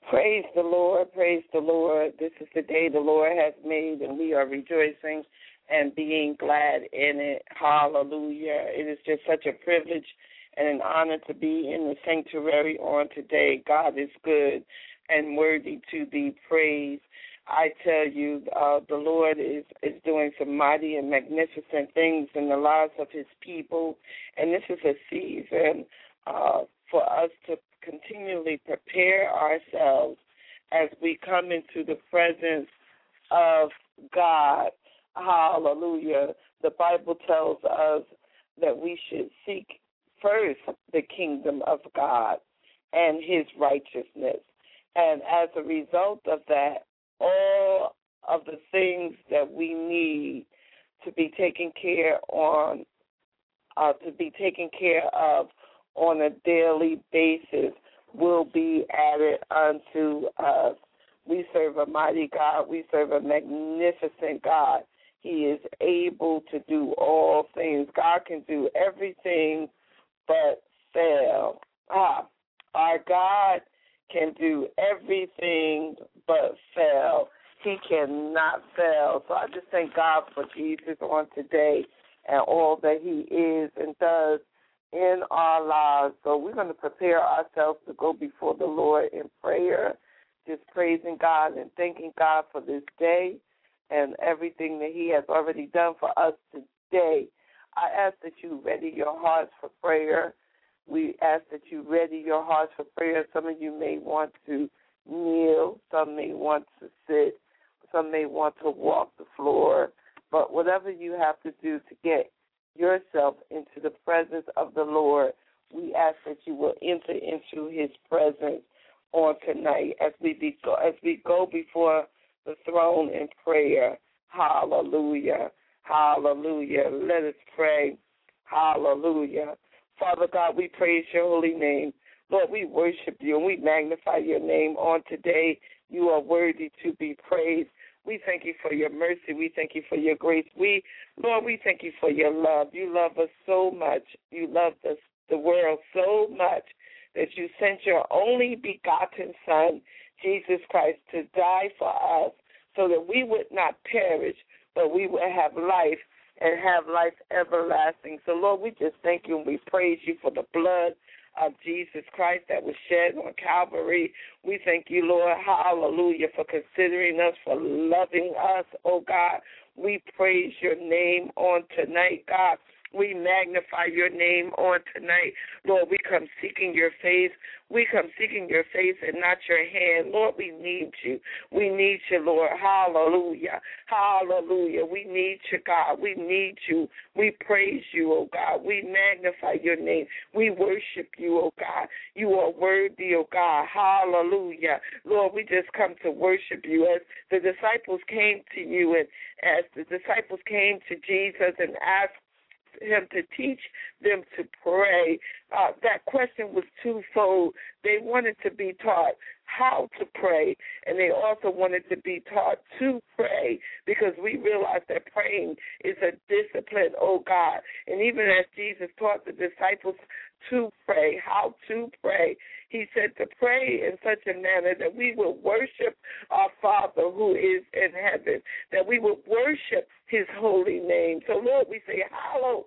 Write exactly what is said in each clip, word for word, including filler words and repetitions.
Praise the Lord, praise the Lord. This is the day the Lord has made, and we are rejoicing and being glad in it. Hallelujah. It is just such a privilege and an honor to be in the sanctuary on today. God is good and worthy to be praised. I tell you, uh, the Lord is, is doing some mighty and magnificent things in the lives of his people, and this is a season uh, for us to continually prepare ourselves as we come into the presence of God. Hallelujah. The Bible tells us that we should seek first the kingdom of God and his righteousness. And as a result of that, all of the things that we need to be taken care on, uh, to be taken care of on a daily basis will be added unto us. We serve a mighty God. We serve a magnificent God. He is able to do all things. God can do everything but fail. Ah, our God can do everything but fail. He cannot fail. So I just thank God for Jesus on today and all that he is and does in our lives. So we're going to prepare ourselves to go before the Lord in prayer, just praising God and thanking God for this day and everything that he has already done for us today. I ask that you ready your hearts for prayer. We ask that you ready your hearts for prayer. Some of you may want to kneel. Some may want to sit. Some may want to walk the floor. But whatever you have to do to get yourself into the presence of the Lord, we ask that you will enter into his presence on tonight as we be, as we go before the throne in prayer. Hallelujah. Hallelujah. Let us pray. Hallelujah. Father God, we praise your holy name. Lord, we worship you and we magnify your name on today. You are worthy to be praised. We thank you for your mercy. We thank you for your grace. We, Lord, we thank you for your love. You love us so much. You loved us, the world so much that you sent your only begotten Son, Jesus Christ, to die for us so that we would not perish, but we would have life and have life everlasting. So, Lord, we just thank you and we praise you for the blood of Jesus Christ that was shed on Calvary. We thank you, Lord, hallelujah, for considering us, for loving us, oh God. We praise your name on tonight, God. We magnify your name on tonight. Lord, we come seeking your face. We come seeking your face and not your hand. Lord, we need you. We need you, Lord. Hallelujah. Hallelujah. We need you, God. We need you. We praise you, oh God. We magnify your name. We worship you, oh God. You are worthy, oh God. Hallelujah. Lord, we just come to worship you as the disciples came to you and as the disciples came to Jesus and asked him to teach them to pray. Uh, that question was twofold. They wanted to be taught how to pray, and they also wanted to be taught to pray because we realize that praying is a discipline, oh God. And even as Jesus taught the disciples to pray, how to pray, he said to pray in such a manner that we will worship our Father who is in heaven, that we will worship his holy name. So, Lord, we say, hallowed.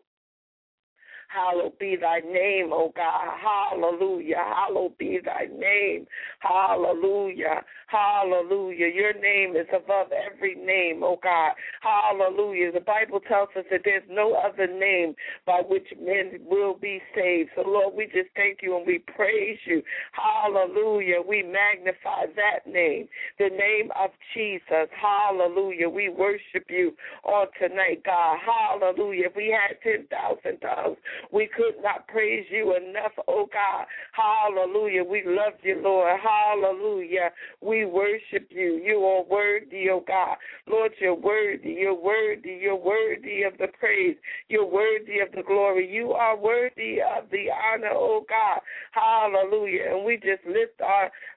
Hallowed be thy name, O God. Hallelujah. Hallowed be thy name. Hallelujah. Hallelujah. Your name is above every name, O God. Hallelujah. The Bible tells us that there's no other name by which men will be saved. So, Lord, we just thank you and we praise you. Hallelujah. We magnify that name, the name of Jesus. Hallelujah. We worship you on tonight, God. Hallelujah. If we had ten thousand tongues, we could not praise you enough, oh God. Hallelujah. We love you, Lord. Hallelujah. We worship you. You are worthy, oh God. Lord, you're worthy. You're worthy. You're worthy of the praise. You're worthy of the glory. You are worthy of the honor, oh God. Hallelujah. And we just lift our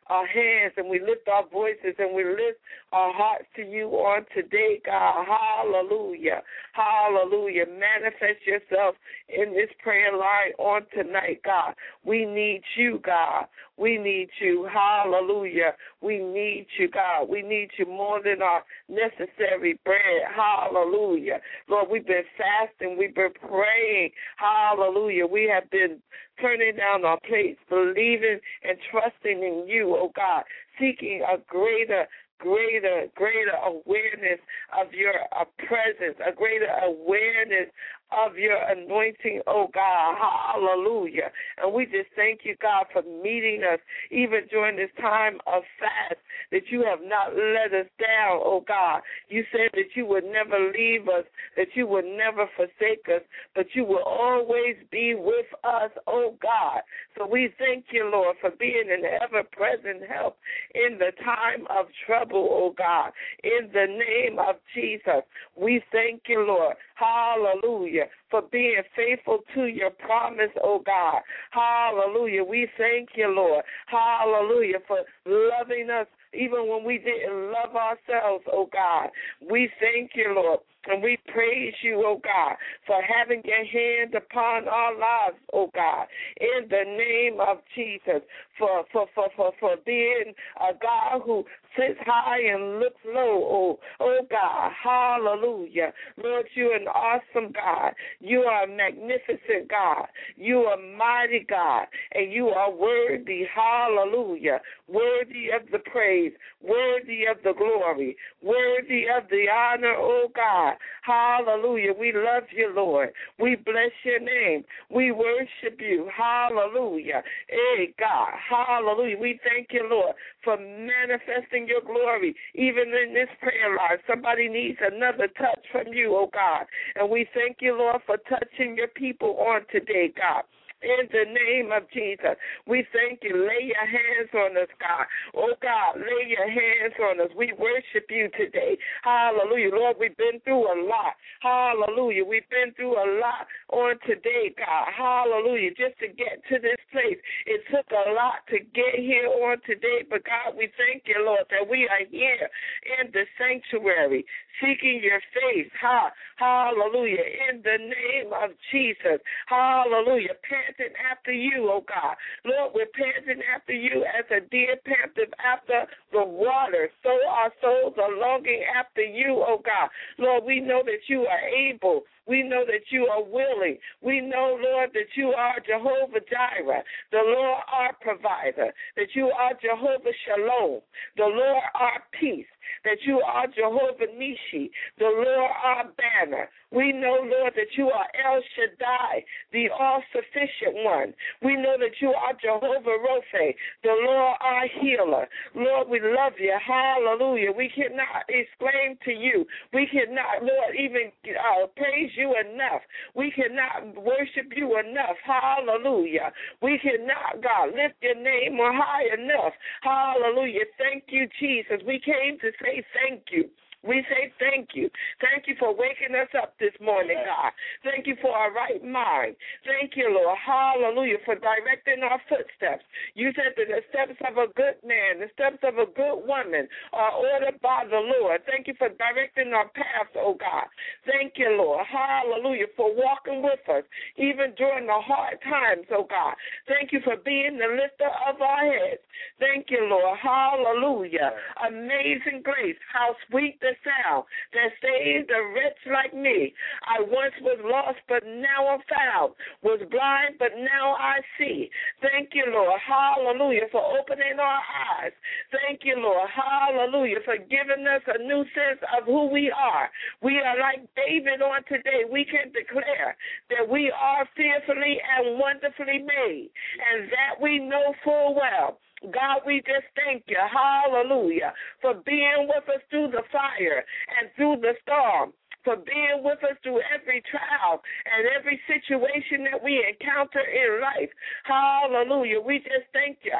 our hands and we lift our voices and we lift our hearts to you on today, God. Hallelujah. Hallelujah. Manifest yourself in this prayer line on tonight, God. We need you, God. We need you. Hallelujah. We need you, God. We need you more than our necessary bread. Hallelujah. Lord, we've been fasting. We've been praying. Hallelujah. We have been turning down our plates, believing and trusting in you, oh God, seeking a greater greater, greater awareness of your uh, presence, a greater awareness of your anointing, oh God. Hallelujah. And we just thank you, God, for meeting us even during this time of fast, that you have not let us down, oh God. You said that you would never leave us, that you would never forsake us, but you will always be with us, oh God. So we thank you, Lord, for being an ever-present help in the time of trouble, oh God. In the name of Jesus, we thank you, Lord. Hallelujah. For being faithful to your promise, oh God. Hallelujah. We thank you, Lord. Hallelujah. For loving us even when we didn't love ourselves, oh God. We thank you, Lord. And we praise you, oh God, for having your hand upon our lives, oh God, in the name of Jesus, for for for for, for being a God who sits high and looks low, oh, oh God, hallelujah. Lord, you're an awesome God. You are a magnificent God. You are mighty God, and you are worthy, hallelujah, worthy of the praise, worthy of the glory, worthy of the honor, oh God. Hallelujah. We love you, Lord. We bless your name. We worship you. Hallelujah. Hey, God. Hallelujah. We thank you, Lord, for manifesting your glory even in this prayer life. Somebody needs another touch from you, oh God. And we thank you, Lord, for touching your people on today, God. In the name of Jesus, we thank you. Lay your hands on us, God. Oh, God, lay your hands on us. We worship you today. Hallelujah. Lord, we've been through a lot. Hallelujah. We've been through a lot on today, God. Hallelujah. Just to get to this place, it took a lot to get here on today. But, God, we thank you, Lord, that we are here in the sanctuary seeking your face. Ha, hallelujah. In the name of Jesus. Hallelujah. Panting after you, oh God. Lord, we're panting after you as a deer panteth after the water. So our souls are longing after you, oh God. Lord, we know that you are able. We know that you are willing. We know, Lord, that you are Jehovah Jireh, the Lord our provider, that you are Jehovah Shalom, the Lord our peace, that you are Jehovah Nishi, the Lord our banner. We know, Lord, that you are El Shaddai, the all-sufficient one. We know that you are Jehovah Rophe, the Lord our healer. Lord, we love you. Hallelujah. We cannot exclaim to you. We cannot, Lord, even uh, praise you enough. We cannot worship you enough. Hallelujah. We cannot, God, lift your name on high enough. Hallelujah. Thank you, Jesus. We came to say thank you. We say thank you. Thank you for waking us up this morning, God. Thank you for our right mind. Thank you, Lord. Hallelujah, for directing our footsteps. You said that the steps of a good man, the steps of a good woman are ordered by the Lord. Thank you for directing our paths, oh God. Thank you, Lord. Hallelujah, for walking with us, even during the hard times, oh God. Thank you for being the lifter of our heads. Thank you, Lord. Hallelujah. Amazing grace. How sweet the sound that saved a wretch like me. I once was lost, but now I'm found. Was blind, but now I see. Thank you, Lord. Hallelujah, for opening our eyes. Thank you, Lord. Hallelujah, for giving us a new sense of who we are. We are like David on today. We can declare that we are fearfully and wonderfully made, and that we know full well. God, we just thank you, hallelujah, for being with us through the fire and through the storm, for being with us through every trial and every situation that we encounter in life. Hallelujah. We just thank you.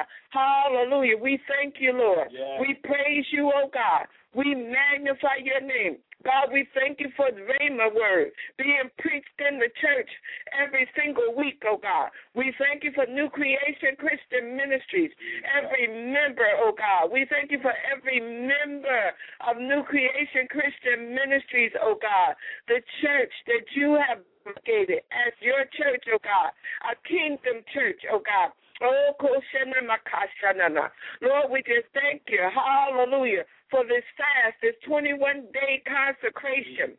Hallelujah. We thank you, Lord. Yes. We praise you, oh God. We magnify your name. God, we thank you for the Rhema word being preached in the church every single week, oh God. We thank you for New Creation Christian Ministries, every member, oh God. We thank you for every member of New Creation Christian Ministries, oh God, the church that you have created as your church, oh God, a kingdom church, oh God. Oh, Koshana Makashana. Lord, we just thank you, hallelujah, for this fast, this twenty-one day consecration.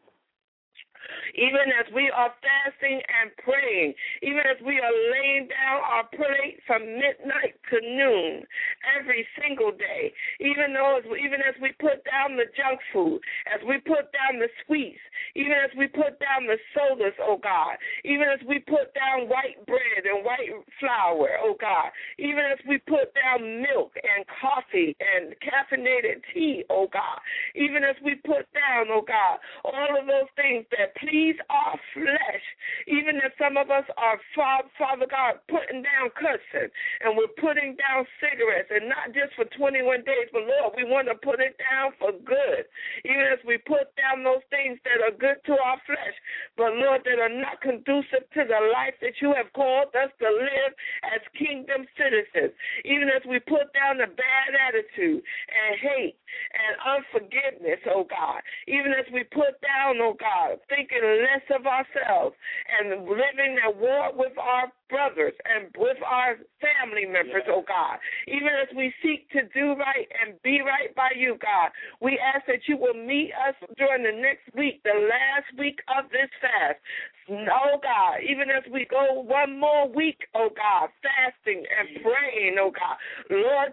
Even as we are fasting and praying, even as we are laying down our plate from midnight to noon every single day, even though even as we put down the junk food, as we put down the sweets, even as we put down the sodas, oh God, even as we put down white bread and white flour, oh God, even as we put down milk and coffee and caffeinated tea, oh God, even as we put down, oh God, all of those things that please our flesh, even if some of us are, Father God, putting down cussing and we're putting down cigarettes, and not just for twenty-one days, but Lord, we want to put it down for good, even as we put down those things that are good to our flesh, but Lord, that are not conducive to the life that you have called us to live as kingdom citizens, even as we put down the bad attitude and hate and unforgiveness, oh God, even as we put down, oh God, thinking less of ourselves and living at war with our brothers and with our family members, yes. oh God. Even as we seek to do right and be right by you, God, we ask that you will meet us during the next week, the last week of this fast. Oh, God, even as we go one more week, oh, God, fasting and praying, oh, God. Lord,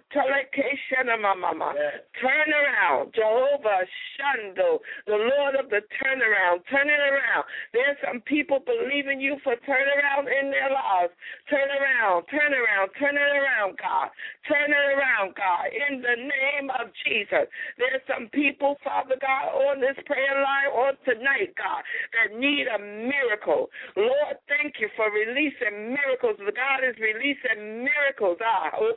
mama, yes. turn around, Jehovah Shando, the Lord of the turnaround, turn it around. There's some people believing you for turnaround in their lives. Turn around, turn around, turn it around, God. Turn it around, God, in the name of Jesus. There's some people, Father God, on this prayer line on tonight, God, that need a miracle. Lord, thank you for releasing miracles. God is releasing miracles. Ah, Lord,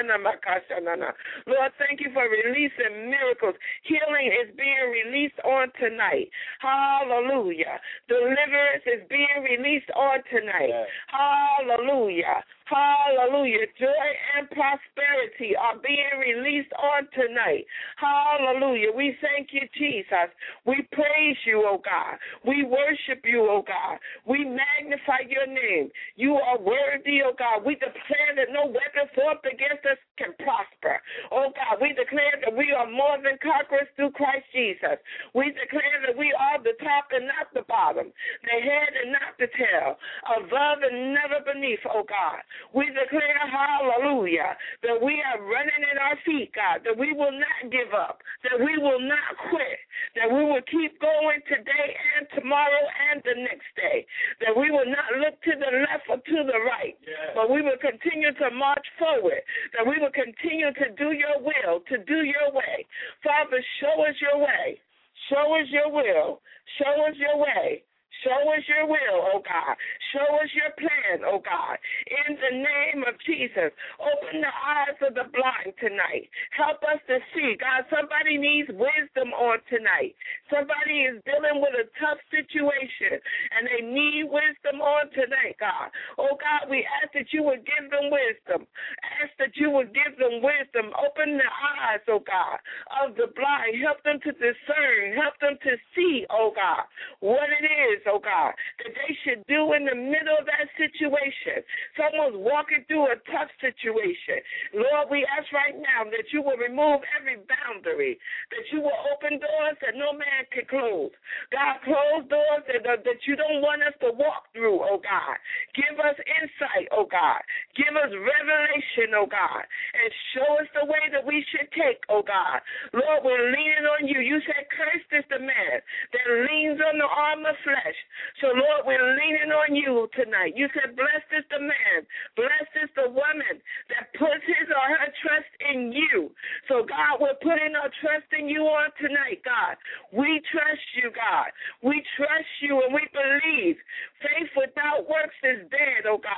thank you for releasing miracles. Healing is being released on tonight. Hallelujah. Deliverance is being released on tonight. Yes. Hallelujah. Hallelujah. Joy and prosperity are being released on tonight. Hallelujah. We thank you, Jesus. We praise you, oh God. We worship you, oh God. We magnify your name. You are worthy, oh God. We declare that no weapon formed against us can prosper. Oh God, we declare that we are more than conquerors through Christ Jesus. We declare that we are the top and not the bottom, the head and not the tail, above and never beneath, oh God. We declare, hallelujah, that we are running in our feet, God, that we will not give up, that we will not quit, that we will keep going today and tomorrow and the next day, that we will not look to the left or to the right, yes. but we will continue to march forward, that we will continue to do your will, to do your way. Father, show us your way. Show us your will. Show us your way. Show us your will, oh God. Show us your plan, oh God. In the name of Jesus, open the eyes of the blind tonight. Help us to see. God, somebody needs wisdom on tonight. Somebody is dealing with a tough situation, and they need wisdom on tonight, God. Oh God, we ask that you would give them wisdom. Ask that you would give them wisdom. Open the eyes, oh God, of the blind. Help them to discern. Help them to see, oh God, what it is, oh God, that they should do in the middle of that situation. Someone's walking through a tough situation. Lord, we ask right now that you will remove every boundary, that you will open doors that no man can close. God, close doors that, that you don't want us to walk through, oh God. Give us insight, oh God. Give us revelation, oh God, and show us the way that we should take, oh God. Lord, we're leaning on you. You said, cursed is the man that leans on the arm of flesh. So, Lord, we're leaning on you tonight. You said, blessed is the man, blessed is the woman that puts his or her trust in you. So, God, we're putting our trust in you on tonight, God. We trust you, God. We trust you and we believe. Faith without works is dead, oh God.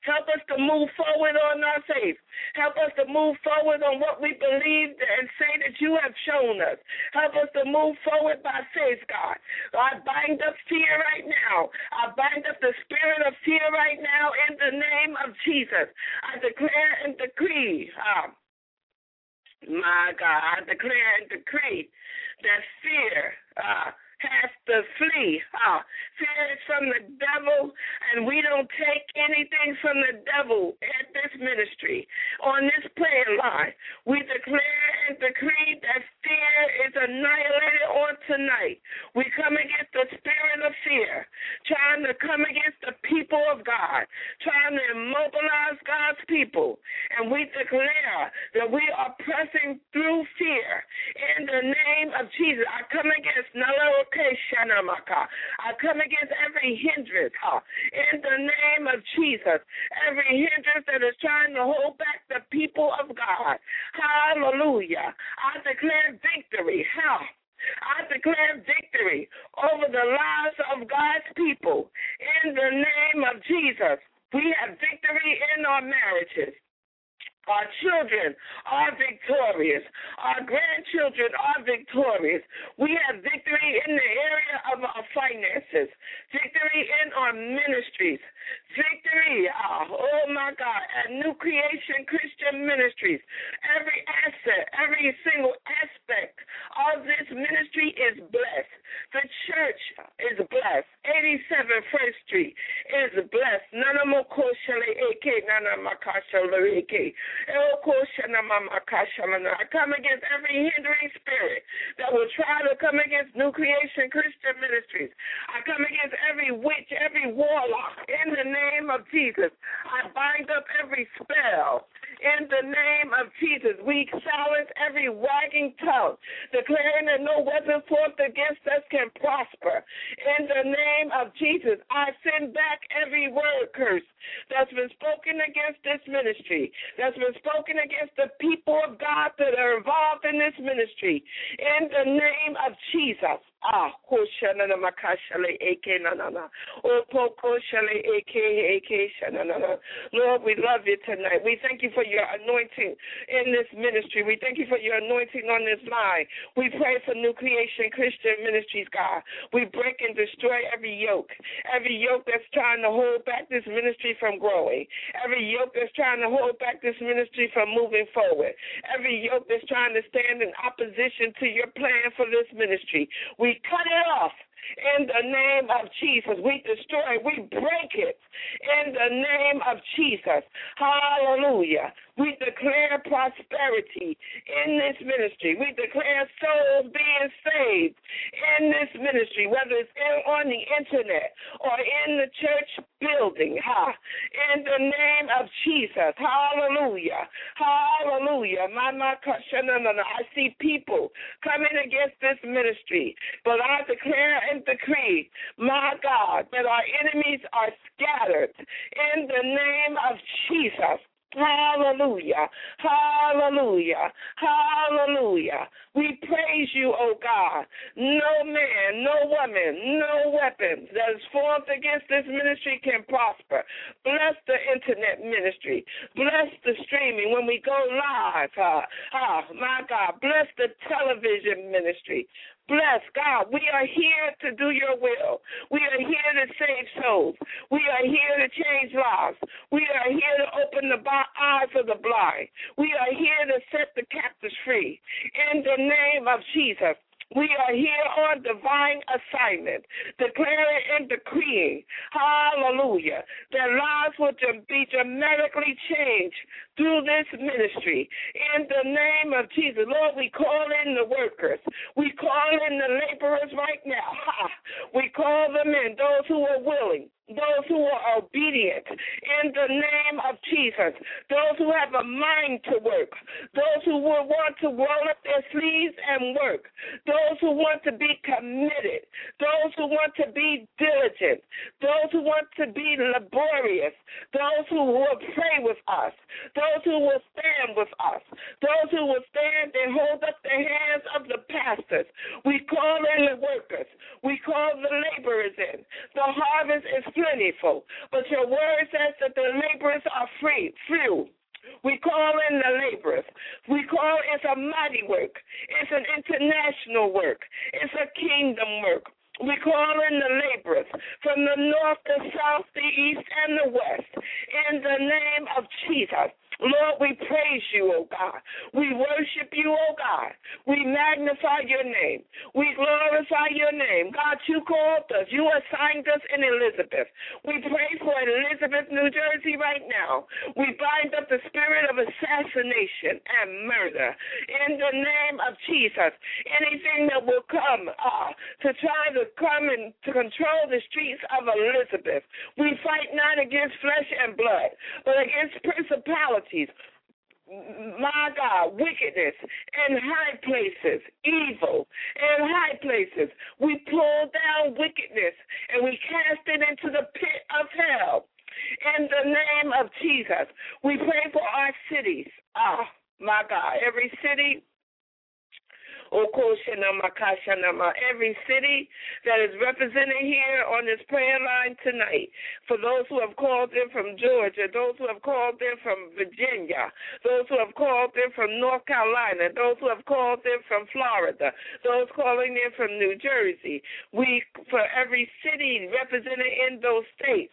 Help us to move forward on our faith. Help us to move forward on what we believe and say that you have shown us. Help us to move forward by faith, God. I bind up fear right now. I bind up the spirit of fear right now in the name of Jesus. I declare and decree, uh, my God, I declare and decree that fear uh, has to flee. Uh, fear is from the devil, and we don't take anything from the devil at this ministry. On this prayer line, we declare and decree that fear is annihilated on tonight. We come against the spirit of fear, trying to come against the people of God, trying to immobilize God's people. And we declare that we are pressing through fear in the name of Jesus. I come against I come against every hindrance huh, in the name of Jesus. Every hindrance that is trying to hold back the people of God. Hallelujah. I declare victory. How? I declare victory over the lives of God's people in the name of Jesus. We have victory in our marriages. Our children are victorious. Our grandchildren are victorious. We have victory in the area of our finances, victory in our ministries, victory, uh, oh my God, at New Creation Christian Ministries. Every asset, every single aspect of this ministry is blessed. The church is blessed. eighty-seven First Street is blessed. I come against every hindering spirit that will try to come against New Creation Christian Ministries. I come against every witch, every warlock in the name of Jesus. I bind up every spell in the name of Jesus. We silence every wagging tongue, declaring that no weapon formed against us can prosper. In the name of Jesus, I send back every word curse that's been spoken against this ministry, that's been spoken against the people of God that are involved in this ministry. In the name of Jesus. Ah, Lord, we love you tonight. We thank you for your anointing in this ministry. We thank you for your anointing on this line. We pray for New Creation Christian Ministries, God. We break and destroy every yoke, every yoke that's trying to hold back this ministry from growing, every yoke that's trying to hold back this ministry from moving forward, every yoke that's trying to stand in opposition to your plan for this ministry. We cut it off in the name of Jesus. We destroy, we break it in the name of Jesus. Hallelujah. We declare prosperity in this ministry. We declare souls being saved in this ministry, whether it's in, on the internet or in the church building. Ha. In the name of Jesus. Hallelujah. Hallelujah. Mama, I see people coming against this ministry, but I declare and decree, my God, that our enemies are scattered in the name of Jesus. Hallelujah. Hallelujah. Hallelujah. We praise you, O God. No man, no woman, no weapons that is formed against this ministry can prosper. Bless the internet ministry. Bless the streaming when we go live. Ah, ah, my God. Bless the television ministry. Bless God. We are here to do your will. We are here to save souls. We are here to change lives. We are here to open the eyes of the blind. We are here to set the captives free. In the name of Jesus. We are here on divine assignment, declaring and decreeing, hallelujah, that lives will be dramatically changed through this ministry. In the name of Jesus, Lord, we call in the workers. We call in the laborers right now. Ha. We call them in, those who are willing, those who are obedient, in the name of Jesus, those who have a mind to work, those who will want to roll up their sleeves and work, those who want to be committed, those who want to be diligent, those who want to be laborious, those who will pray with us, those who will stand with us, those who will stand and hold up the hands of the pastors. We call in the workers. We call the laborers in. The harvest is plentiful. But your word says that the laborers are free, few. We call in the laborers. We call it's a mighty work. It's an international work. It's a kingdom work. We call in the laborers from the north, the south, the east, and the west. In the name of Jesus. Lord, we praise you, oh God. We worship you, oh God. We magnify your name. We glorify your name. God, you called us. You assigned us in Elizabeth. We pray for Elizabeth, New Jersey right now. We bind up the spirit of assassination and murder in the name of Jesus. Anything that will come uh, to try to come and to control the streets of Elizabeth. We fight not against flesh and blood, but against principalities. My God, wickedness in high places, evil in high places. We pull down wickedness and we cast it into the pit of hell. In the name of Jesus, we pray for our cities. Ah, my God, every city. Every city that is represented here on this prayer line tonight, for those who have called in from Georgia, those who have called in from Virginia, those who have called in from North Carolina, those who have called in from Florida, those calling in from New Jersey, we, for every city represented in those states,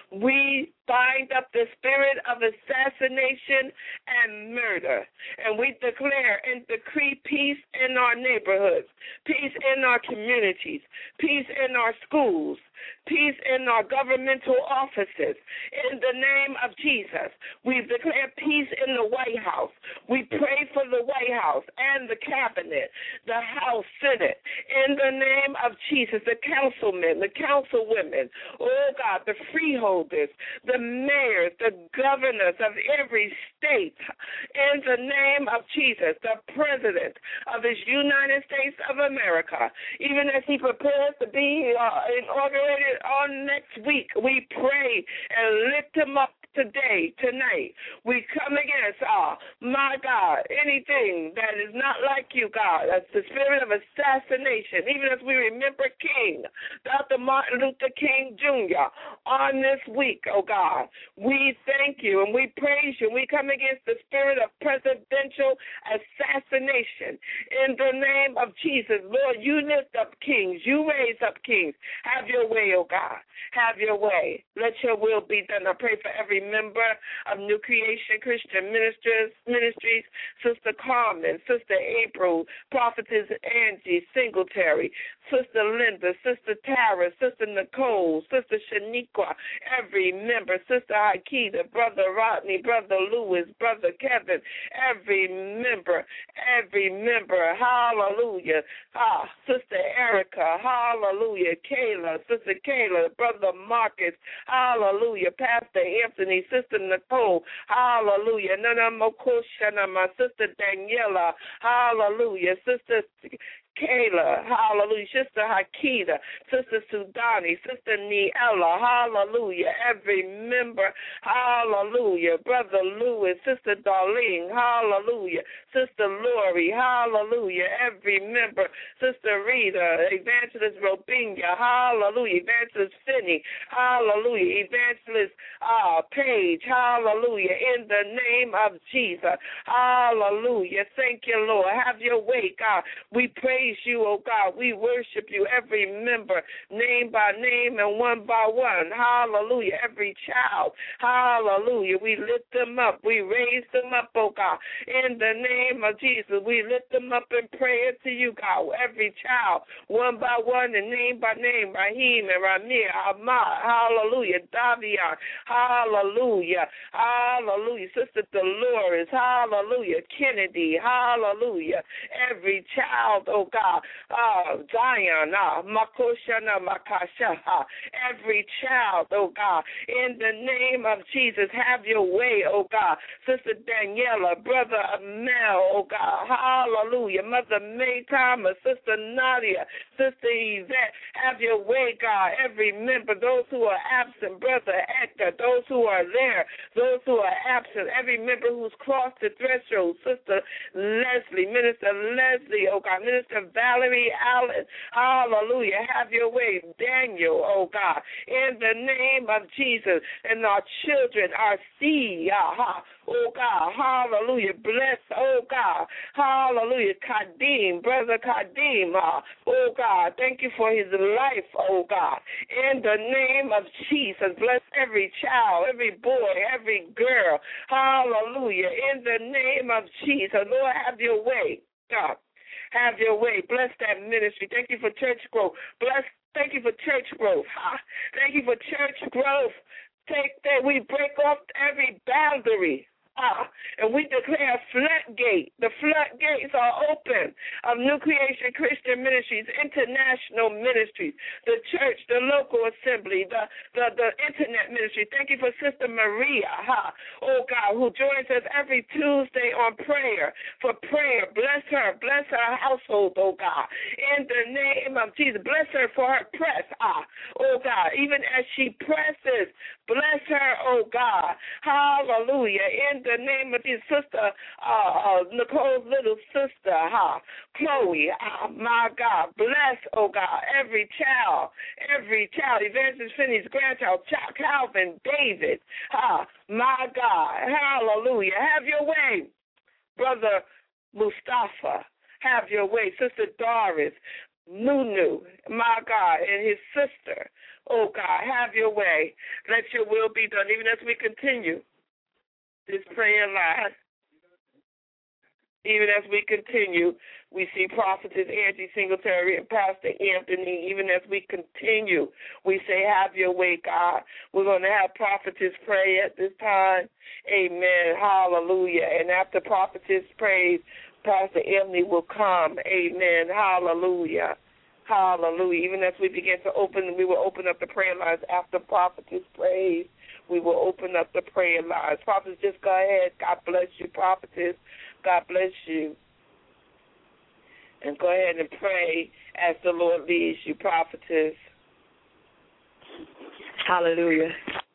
we bind up the spirit of assassination and murder, and we declare and decree peace in our neighborhoods, peace in our communities, peace in our schools, peace in our governmental offices. In the name of Jesus, we declare peace in the White House. We pray for the White House and the cabinet, the House, Senate. In the name of Jesus, the councilmen, the councilwomen, oh God, the freeholders, the mayors, the governors of every state. In the name of Jesus, the president of the United States of America, even as he prepares to be uh, inaugurated on next week, we pray and lift him up today, tonight. We come against, uh, my God, anything that is not like you, God. That's the spirit of assassination, even as we remember King, Doctor Martin Luther King Junior on this week, oh God. We thank you and we praise you. We come against the spirit of presidential assassination in the name of Jesus. Lord, you lift up kings. You raise up kings. Have your way, oh God. Have your way. Let your will be done. I pray for every member of New Creation Christian Ministers, Ministries, Sister Carmen, Sister April, Prophetess Angie Singletary, Sister Linda, Sister Tara, Sister Nicole, Sister Shaniqua, every member, Sister Hakita, Brother Rodney, Brother Lewis, Brother Kevin, every member, every member, hallelujah, ah, Sister Erica, hallelujah, Kayla, Sister Kayla, Brother Marcus, hallelujah, Pastor Anthony, Sister Nicole, hallelujah, Nana Mokoshana, my Sister Daniela, hallelujah, Sister Kayla, hallelujah, Sister Hakita, Sister Sudani, Sister Niella, hallelujah, every member, hallelujah, Brother Lewis, Sister Darlene, hallelujah, Sister Lori, hallelujah, every member, Sister Rita, Evangelist Robinia, hallelujah, Evangelist Finney, hallelujah, Evangelist uh, Page, hallelujah, in the name of Jesus, hallelujah, thank you, Lord, have your way, God, we pray you, oh God. We worship you, every member, name by name and one by one. Hallelujah. Every child. Hallelujah. We lift them up. We raise them up, oh God. In the name of Jesus, we lift them up in prayer to you, God. Every child, one by one and name by name. Raheem and Ramir, Ahmad. Hallelujah. Davion. Hallelujah. Hallelujah. Sister Dolores. Hallelujah. Kennedy. Hallelujah. Every child, oh God. God, uh, Zion, uh, Makoshana, Makasha, uh, every child, oh God, in the name of Jesus, have your way, oh God. Sister Daniela, Brother Mel, oh God, hallelujah. Mother May Thomas, Sister Nadia, Sister Yvette, have your way, God. Every member, those who are absent, Brother Edgar, those who are there, those who are absent, every member who's crossed the threshold, Sister Leslie, Minister Leslie, oh God, Minister Sister Valerie Allen. Hallelujah. Have your way. Daniel, oh God, in the name of Jesus. And our children, our seed, uh, oh God, hallelujah. Bless, oh God, hallelujah. Kadim, Brother Kadim, uh, oh God, thank you for his life, oh God. In the name of Jesus, bless every child, every boy, every girl, hallelujah. In the name of Jesus, Lord, have your way, God. Have your way. Bless that ministry. Thank you for church growth. Bless. Thank you for church growth. Huh? Thank you for church growth. Take that. We break off every boundary. Uh, and we declare a floodgate. The floodgates are open of New Creation Christian Ministries, international ministries, the church, the local assembly, the, the, the internet ministry. Thank you for Sister Maria, huh? oh God, who joins us every Tuesday on prayer, for prayer. Bless her. Bless her household, oh God. In the name of Jesus, bless her for her press, ah, oh God. Even as she presses, bless her, oh God. Hallelujah. In the name of his sister, uh, uh, Nicole's little sister, huh? Chloe, uh, my God, bless, oh God, every child, every child, Evangelist Finney's grandchild, child, Calvin, David, huh? my God, hallelujah. Have your way, Brother Mustafa, have your way, Sister Doris, Nunu, my God, and his sister, oh God, have your way. Let your will be done, even as we continue this prayer line. Even as we continue, we see Prophetess Angie Singletary and Pastor Anthony. Even as we continue, we say, have your way, God. We're going to have Prophetess pray at this time. Amen. Hallelujah. And after Prophetess prays, Pastor Emily will come. Amen. Hallelujah. Hallelujah. Even as we begin to open, we will open up the prayer lines after Prophetess prays. We will open up the prayer lines. Prophetess, just go ahead. God bless you, Prophetess. God bless you. And go ahead and pray as the Lord leads you, Prophetess. Hallelujah.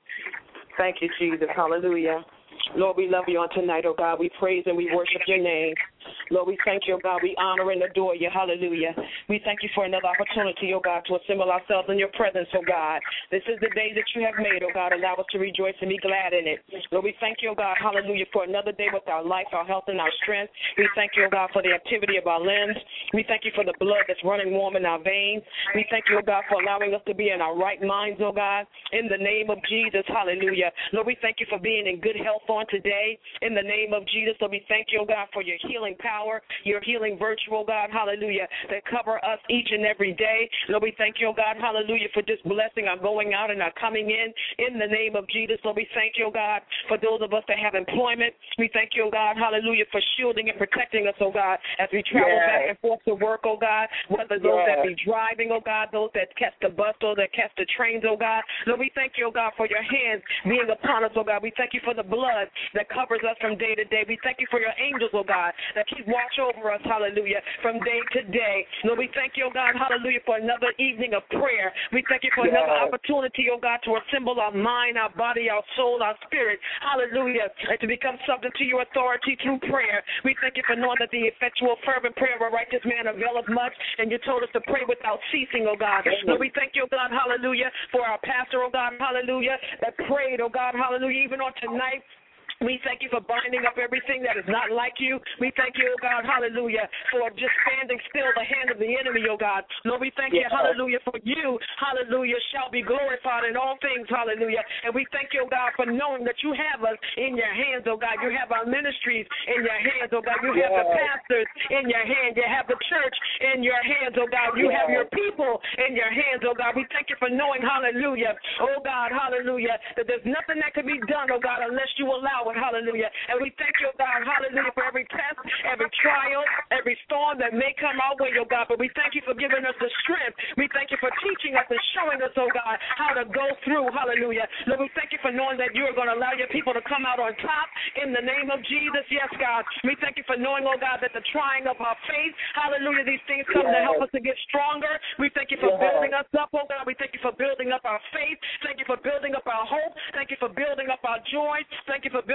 Thank you, Jesus. Hallelujah. Lord, we love you on tonight, oh God. We praise and we worship your name. Lord, we thank you, oh God. We honor and adore you. Hallelujah. We thank you for another opportunity, oh God, to assemble ourselves in your presence, oh God. This is the day that you have made, oh God. Allow us to rejoice and be glad in it. Lord, we thank you, oh God, hallelujah, for another day with our life, our health, and our strength. We thank you, oh God, for the activity of our limbs. We thank you for the blood that's running warm in our veins. We thank you, oh God, for allowing us to be in our right minds, oh God, in the name of Jesus. Hallelujah. Lord, we thank you for being in good health on today, in the name of Jesus. Lord, we thank you, oh God, for your healing power, your healing virtue, oh God, hallelujah, that cover us each and every day. Lord, we thank you, oh God, hallelujah, for just blessing our going out and our coming in, in the name of Jesus. Lord, we thank you, oh God, for those of us that have employment. We thank you, oh God, hallelujah, for shielding and protecting us, oh God, as we travel yes. back and forth to work, oh God, whether those yes. that be driving, oh God, those that catch the bus, those that catch the trains, oh God. Lord, we thank you, oh God, for your hands being upon us, oh God. We thank you for the blood that covers us from day to day. We thank you for your angels, oh God, that keep watch over us, hallelujah, from day to day. Lord, we thank you, oh God, hallelujah, for another evening of prayer. We thank you for yes. another opportunity, oh God, to assemble our mind, our body, our soul, our spirit, hallelujah, and to become subject to your authority through prayer. We thank you for knowing that the effectual, fervent prayer of a righteous man availeth much, and you told us to pray without ceasing, oh God. Lord, we thank you, oh God, hallelujah, for our pastor, oh God, hallelujah, that prayed, oh God, hallelujah, even on tonight. We thank you for binding up everything that is not like you. We thank you, oh God, hallelujah, for just standing still the hand of the enemy, oh God. Lord, we thank yes. you, hallelujah, for you, hallelujah, shall be glorified in all things, hallelujah. And we thank you, oh God, for knowing that you have us in your hands, oh God. You have our ministries in your hands, oh God. You have yes. the pastors in your hands. You have the church in your hands, oh God. You yes. have your people in your hands, oh God. We thank you for knowing, hallelujah, oh God, hallelujah, that there's nothing that can be done, oh God, unless you allow it. Hallelujah. And we thank you, God, hallelujah, for every test, every trial, every storm that may come our way, oh God. But we thank you for giving us the strength. We thank you for teaching us and showing us, oh God, how to go through. Hallelujah. Lord, we thank you for knowing that you are going to allow your people to come out on top in the name of Jesus. Yes, God. We thank you for knowing, oh God, that the trying of our faith, hallelujah, these things come yes. to help us to get stronger. We thank you for yes. building us up, oh God. We thank you for building up our faith. Thank you for building up our hope. Thank you for building up our joy. Thank you for building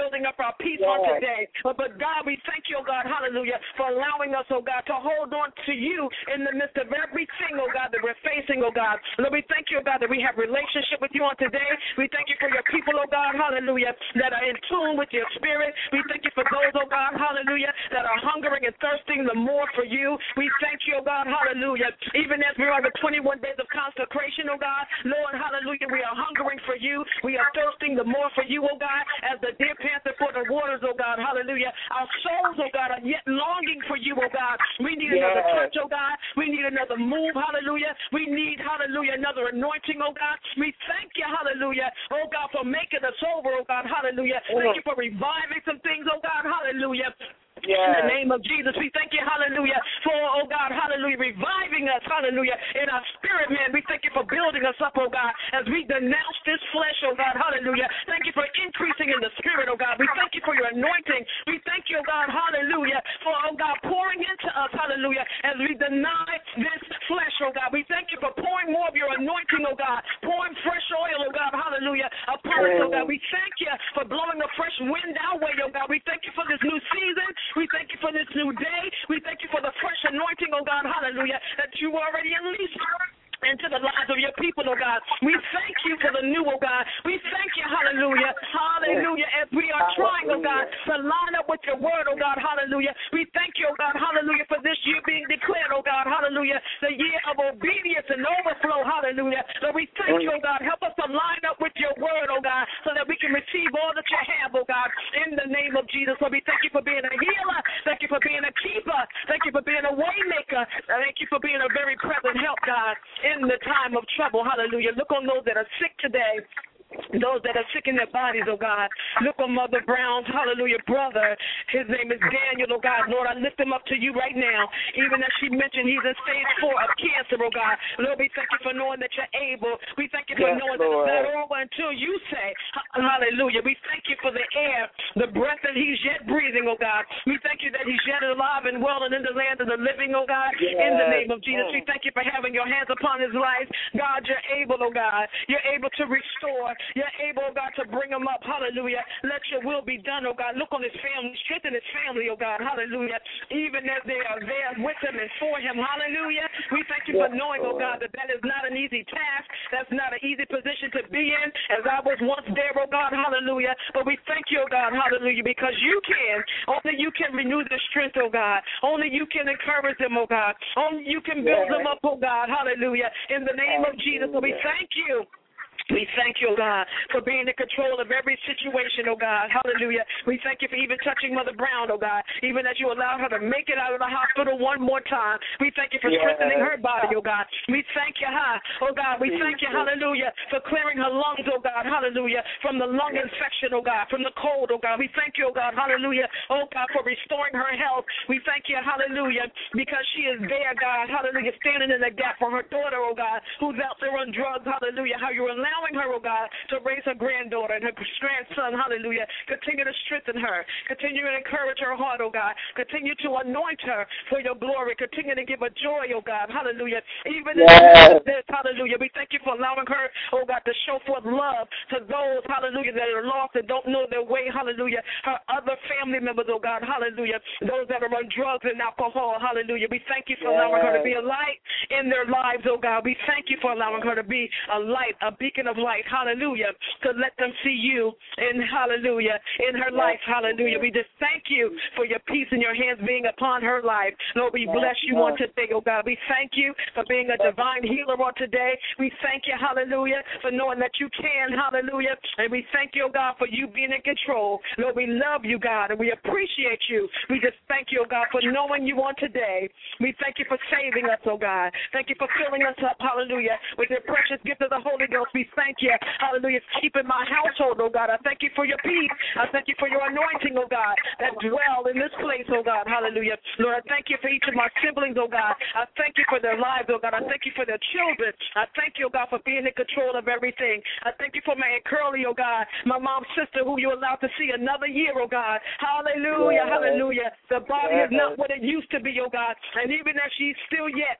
building up our peace yes. on today. But, but God, we thank you, oh God, hallelujah, for allowing us, oh God, to hold on to you in the midst of everything, oh God, that we're facing, oh God. Lord, we thank you, oh God, that we have relationship with you on today. We thank you for your people, oh God, hallelujah, that are in tune with your spirit. We thank you for those, oh God, hallelujah, that are hungering and thirsting the more for you. We thank you, oh God, hallelujah, even as we're on the twenty-one days of consecration, oh God, Lord, hallelujah, we are hungering for you. We are thirsting the more for you, oh God, as the deer panther for the waters, oh God, hallelujah. Our souls, oh God, are yet longing for you, oh God. We need yes. another touch, oh God. We need another move, hallelujah. We need, hallelujah, another anointing, oh God. We thank you, hallelujah, oh God, for making us over, oh God, hallelujah. Thank you for reviving some things, oh God, hallelujah. Yes. In the name of Jesus, we thank you, hallelujah, for, oh God, hallelujah, reviving us, hallelujah, in our spirit, man. We thank you for building us up, oh God, as we denounce this flesh, oh God, hallelujah. Thank you for increasing in the spirit, oh God. We thank you for your anointing. We thank you, oh God, hallelujah, for, oh God, pouring into us, hallelujah, as we deny this flesh, oh God. We thank you for pouring more of your anointing, oh God, pouring fresh oil, oh God, hallelujah, upon us, oh God. We thank you for blowing a fresh wind our way, oh God. We thank you for this new season. We thank you for this new day. We thank you for the fresh anointing, oh God, hallelujah, that you already unleashed into the lives of your people, oh God. We thank you for the new, oh God. We thank you, hallelujah, hallelujah, as we are trying, oh God, to line up with your word, oh God, hallelujah. We thank you, oh God, hallelujah, for this year being declared, oh God, hallelujah, the year of obedience and overflow, hallelujah. So we thank you, oh God. Help us to line up with your word, oh God, so that we can receive all that you have, oh God, in the name of Jesus. So we thank you for being a healer. Thank you for being a keeper. Thank you for being a way maker. Thank you for being a very present help, God, in the time of trouble. Hallelujah. Look on those that are sick today. Those that are sick in their bodies, oh God. Look on Mother Brown's, hallelujah, brother. His name is Daniel, oh God. Lord, I lift him up to you right now. Even as she mentioned, he's in stage four of cancer, oh God. Lord, we thank you for knowing that you're able. We thank you for yes, knowing Lord. that it's not over until you say, hallelujah. We thank you for the air, the breath that he's yet breathing, oh God. We thank you that he's yet alive and well and in the land of the living, oh God. Yes. In the name of Jesus, we thank you for having your hands upon his life. God, you're able, oh God. You're able to restore. You're able, oh God, to bring him up. Hallelujah. Let your will be done, oh God. Look on his family. Strengthen his family, oh God. Hallelujah. Even as they are there with him and for him. Hallelujah. We thank you for knowing, oh God, that that is not an easy task. That's not an easy position to be in, as I was once there, oh God. Hallelujah. But we thank you, oh God. Hallelujah. Because you can. Only you can renew their strength, oh God. Only you can encourage them, oh God. Only you can build them up, oh God. Hallelujah. In the name of Jesus. So we thank you. We thank you, oh God, for being in control of every situation, oh God. Hallelujah. We thank you for even touching Mother Brown, oh God, even as you allowed her to make it out of the hospital one more time. We thank you for yes. strengthening her body, oh God. We thank you, huh? oh God. We thank you, hallelujah, for clearing her lungs, oh God, hallelujah, from the lung infection, oh God, from the cold, oh God. We thank you, oh God, hallelujah, oh God, for restoring her health. We thank you, hallelujah, because she is there, God, hallelujah, standing in the gap for her daughter, oh God, who's out there on drugs, hallelujah, how you're allowing her, oh God, to raise her granddaughter and her grandson, hallelujah. Continue to strengthen her. Continue to encourage her heart, oh God. Continue to anoint her for your glory. Continue to give her joy, oh God, hallelujah. Even yes. in this, hallelujah, we thank you for allowing her, oh God, to show forth love to those, hallelujah, that are lost and don't know their way, hallelujah. Her other family members, oh God, hallelujah. Those that are on drugs and alcohol, hallelujah. We thank you for yes. allowing her to be a light in their lives, oh God. We thank you for allowing her to be a light, a beacon of light, hallelujah, to let them see you in, hallelujah, in her life, hallelujah. We just thank you for your peace and your hands being upon her life. Lord, we bless you on today, oh God. We thank you for being a divine healer on today. We thank you, hallelujah, for knowing that you can, hallelujah, and we thank you, oh God, for you being in control. Lord, we love you, God, and we appreciate you. We just thank you, oh God, for knowing you on today. We thank you for saving us, oh God. Thank you for filling us up, hallelujah, with your precious gift of the Holy Ghost. We thank you, hallelujah, keeping my household, oh God. I thank you for your peace. I thank you for your anointing, oh God, that dwell in this place, oh God, hallelujah. Lord, I thank you for each of my siblings, oh God. I thank you for their lives, oh God. I thank you for their children. I thank you, oh God, for being in control of everything. I thank you for my Aunt Curly, oh God, my mom's sister who you allowed to see another year, oh God. Hallelujah, yes. hallelujah. The body yes. is not what it used to be, oh God. And even as she's still yet, oh God,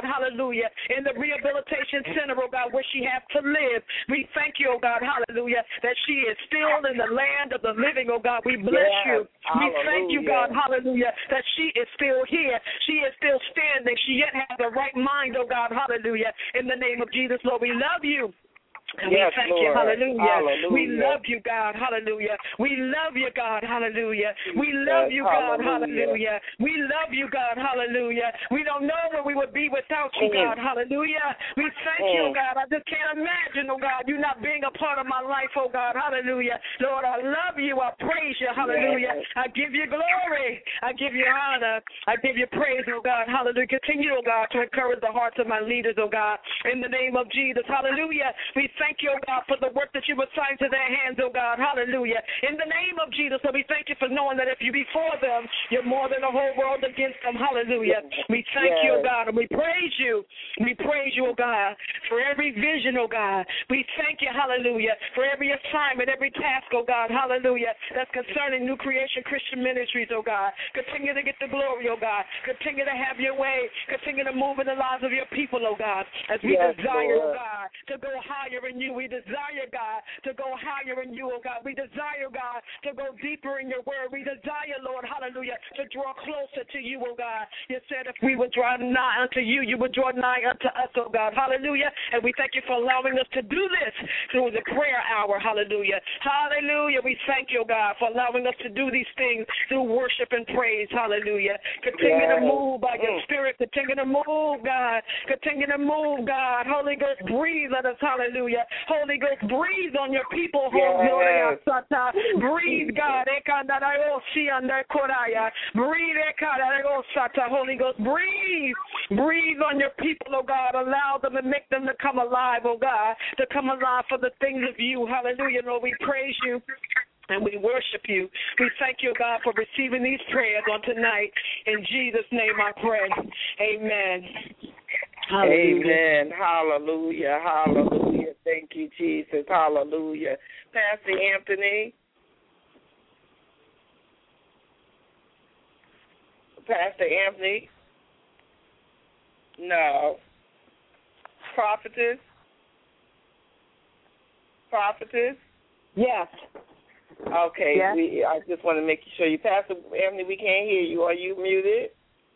God, hallelujah, in the rehabilitation center, oh God, where she has to live. We thank you, oh God, hallelujah, that she is still in the land of the living, oh God. We bless Yes. you. We Hallelujah. thank you, God, hallelujah, that she is still here. She is still standing. She yet has the right mind, oh God, hallelujah. In the name of Jesus, Lord, we love you. And yes, we thank Lord. you, hallelujah. hallelujah. We love you, God, hallelujah. We love you, God, hallelujah. We love you, God, hallelujah. We love you, God, hallelujah. We don't know where we would be without you, God, hallelujah. We thank you, God. I just can't imagine, oh God, you not being a part of my life, oh God, hallelujah. Lord, I love you. I praise you, hallelujah. Yes. I give you glory. I give you honor. I give you praise, oh God, hallelujah. Continue, oh God, to encourage the hearts of my leaders, oh God, in the name of Jesus, hallelujah. We thank you, oh God, for the work that you assigned to their hands, oh God. Hallelujah. In the name of Jesus, so we thank you for knowing that if you be for them, you're more than the whole world against them. Hallelujah. We thank yes. you, oh God, and we praise you. We praise you, oh God, for every vision, oh God. We thank you, hallelujah, for every assignment, every task, oh God. Hallelujah. That's concerning New Creation Christian Ministries, oh God. Continue to get the glory, oh God. Continue to have your way. Continue to move in the lives of your people, oh God, as we yes, desire, Lord. oh God, to go higher in you. We desire, God, to go higher in you, oh God. We desire, God, to go deeper in your word. We desire, Lord, hallelujah, to draw closer to you, oh God. You said if we would draw nigh unto you, you would draw nigh unto us, oh God. Hallelujah. And we thank you for allowing us to do this through the prayer hour. Hallelujah. Hallelujah. We thank you, God, for allowing us to do these things through worship and praise. Hallelujah. Continue yes. to move by your mm. spirit. Continue to move, God. Continue to move, God. Holy Ghost, breathe on us. Hallelujah. Holy Ghost, breathe on your people. Yes. Breathe, God. Breathe, Holy Ghost, breathe. Breathe on your people, oh God. Allow them and make them to come alive, oh God. To come alive for the things of you. Hallelujah, Lord. We praise you. And we worship you. We thank you, God, for receiving these prayers on tonight. In Jesus' name I pray. Amen. Hallelujah. Amen. Hallelujah. Hallelujah. Thank you, Jesus. Hallelujah. Pastor Anthony. Pastor Anthony. No. Prophetess. Prophetess. Yes. Okay. Yes. We, I just want to make sure you, Pastor Anthony, we can't hear you. Are you muted?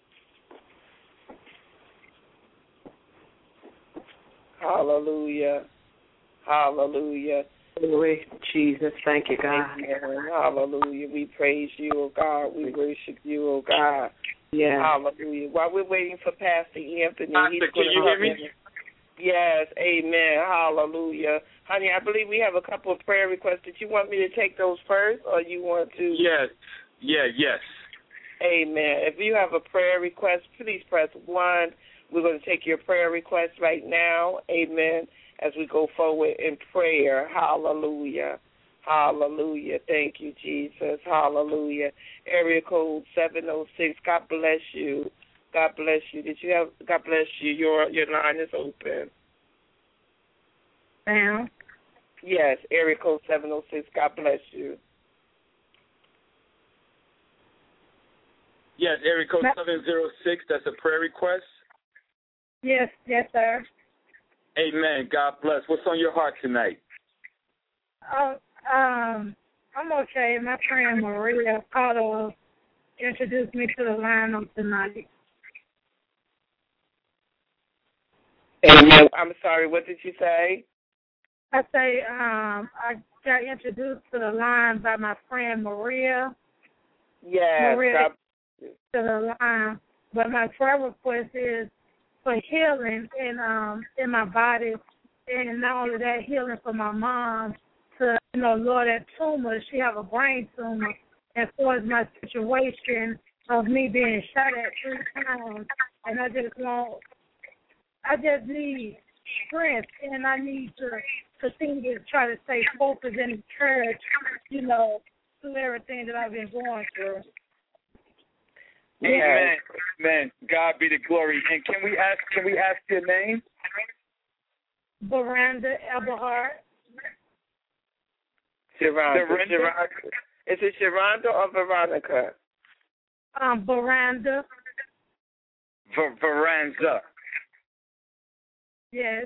Hallelujah. Hallelujah. Glory, Jesus. Thank you, God. Amen. Hallelujah. We praise you, oh God. We worship you, oh God. Yes. Hallelujah. While we're waiting for Pastor Anthony, Pastor, he's can you hear me? In. Yes. Amen. Hallelujah. Honey, I believe we have a couple of prayer requests. Did you want me to take those first, or you want to? Yes. Yeah, yes. Amen. If you have a prayer request, please press one. We're going to take your prayer request right now. Amen. As we go forward in prayer. Hallelujah. Hallelujah. Thank you, Jesus. Hallelujah. Area code seven oh six. God bless you. God bless you. Did you have? God bless you. Your your line is open. Ma'am? Yes. Area code seven oh six. God bless you. Yes. Area code seven oh six. That's a prayer request. Yes. Yes, sir. Amen. God bless. What's on your heart tonight? Oh, um, I'm okay. My friend Maria Cotto introduced me to the line on tonight. Amen. I'm sorry. What did you say? I say um, I got introduced to the line by my friend Maria. Yes. Maria God. to the line. But my prayer request is for healing in um in my body, and not only that, healing for my mom. To you know, Lord, that tumor, she have a brain tumor, as far as my situation of me being shot at three times, and I just want, I just need strength, and I need to continue to try to stay focused and encouraged, you know, through everything that I've been going through. Amen. Amen. God be the glory. And can we ask? Can we ask your name? Veranda Eberhard. Sharonda. Is it Sharonda or Veronica? Um, Veranda. Ver- Veranda. Yes.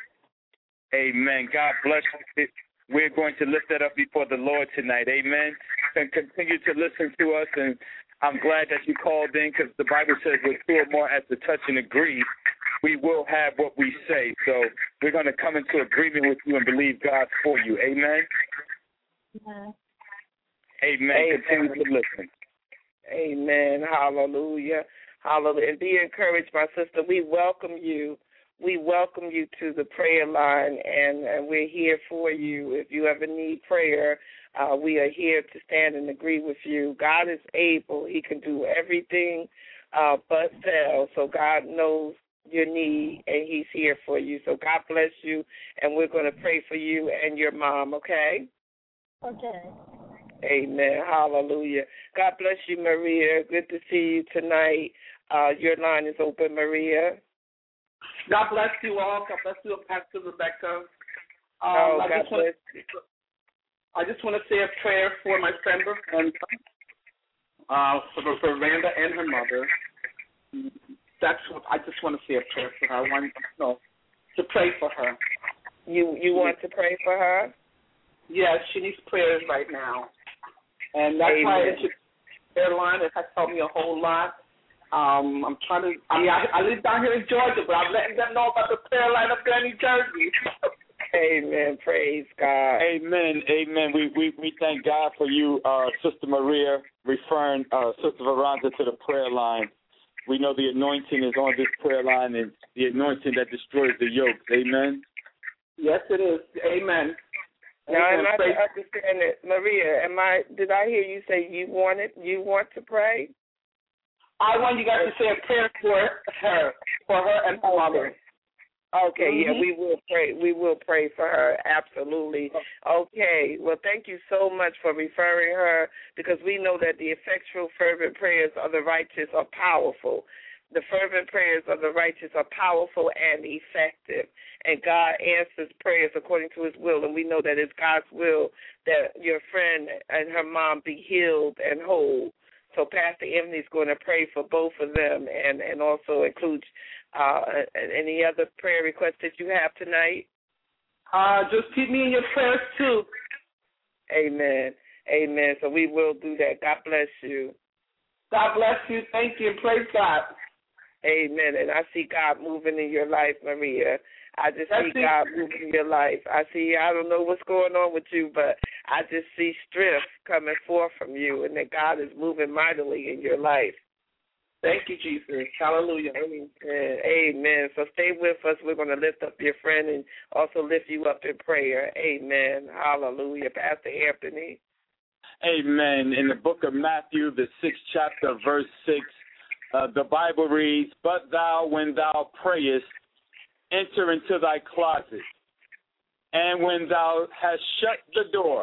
Amen. God bless you. We're going to lift that up before the Lord tonight. Amen. And continue to listen to us. And I'm glad that you called in because the Bible says we're two or more at the touch and agree, we will have what we say. So we're going to come into agreement with you and believe God for you. Amen. Yeah. Amen. Amen. Continue to listen. Amen. Hallelujah. Hallelujah. And be encouraged, my sister. We welcome you. We welcome you to the prayer line, and, and we're here for you. If you ever need prayer, uh, we are here to stand and agree with you. God is able. He can do everything uh, but fail. So God knows your need, and he's here for you. So God bless you, and we're going to pray for you and your mom, okay? Okay. Amen. Hallelujah. God bless you, Maria. Good to see you tonight. Uh, your line is open, Maria. God bless you all. God bless you, Pastor Rebecca. Um, oh, I God just bless you. I just want to say a prayer for my friend Veranda, uh, for Veranda and her mother. That's what I just want to say a prayer for her. I want you know, to pray for her. You you want to pray for her? Yes, she needs prayers right now. And that's Amen. why it's a prayer line. It has helped me a whole lot. Um, I'm trying to, I mean, I, I live down here in Georgia, but I'm letting them know about the prayer line up there in New Jersey. Amen. Praise God. Amen. Amen. We we, we thank God for you, uh, Sister Maria, referring uh, Sister Veranda to the prayer line. We know the anointing is on this prayer line and the anointing that destroys the yoke. Amen. Yes, it is. Amen. Now, Amen. am I Praise. to understand it, Maria? Am I? Did I hear you say you wanted? You want to pray? I want you guys to say a prayer for her, for her and her mother. Okay, mm-hmm. yeah, we will pray. We will pray for her, absolutely. Okay, well, thank you so much for referring her, because we know that the effectual, fervent prayers of the righteous are powerful. The fervent prayers of the righteous are powerful and effective, and God answers prayers according to his will, and we know that it's God's will that your friend and her mom be healed and whole. So Pastor Emily is going to pray for both of them, and, and also include uh, any other prayer requests that you have tonight. Uh, just keep me in your prayers, too. Amen. Amen. So we will do that. God bless you. God bless you. Thank you. Praise God. Amen. And I see God moving in your life, Maria. I just That's see it. God moving in your life. I see, I don't know what's going on with you, but I just see strength coming forth from you, and that God is moving mightily in your life. Thank you, Jesus. Hallelujah. Amen. Amen. So stay with us. We're going to lift up your friend and also lift you up in prayer. Amen. Hallelujah. Pastor Anthony. Amen. In the book of Matthew, the sixth chapter, verse six, uh, the Bible reads, "But thou, when thou prayest, enter into thy closet, and when thou hast shut the door,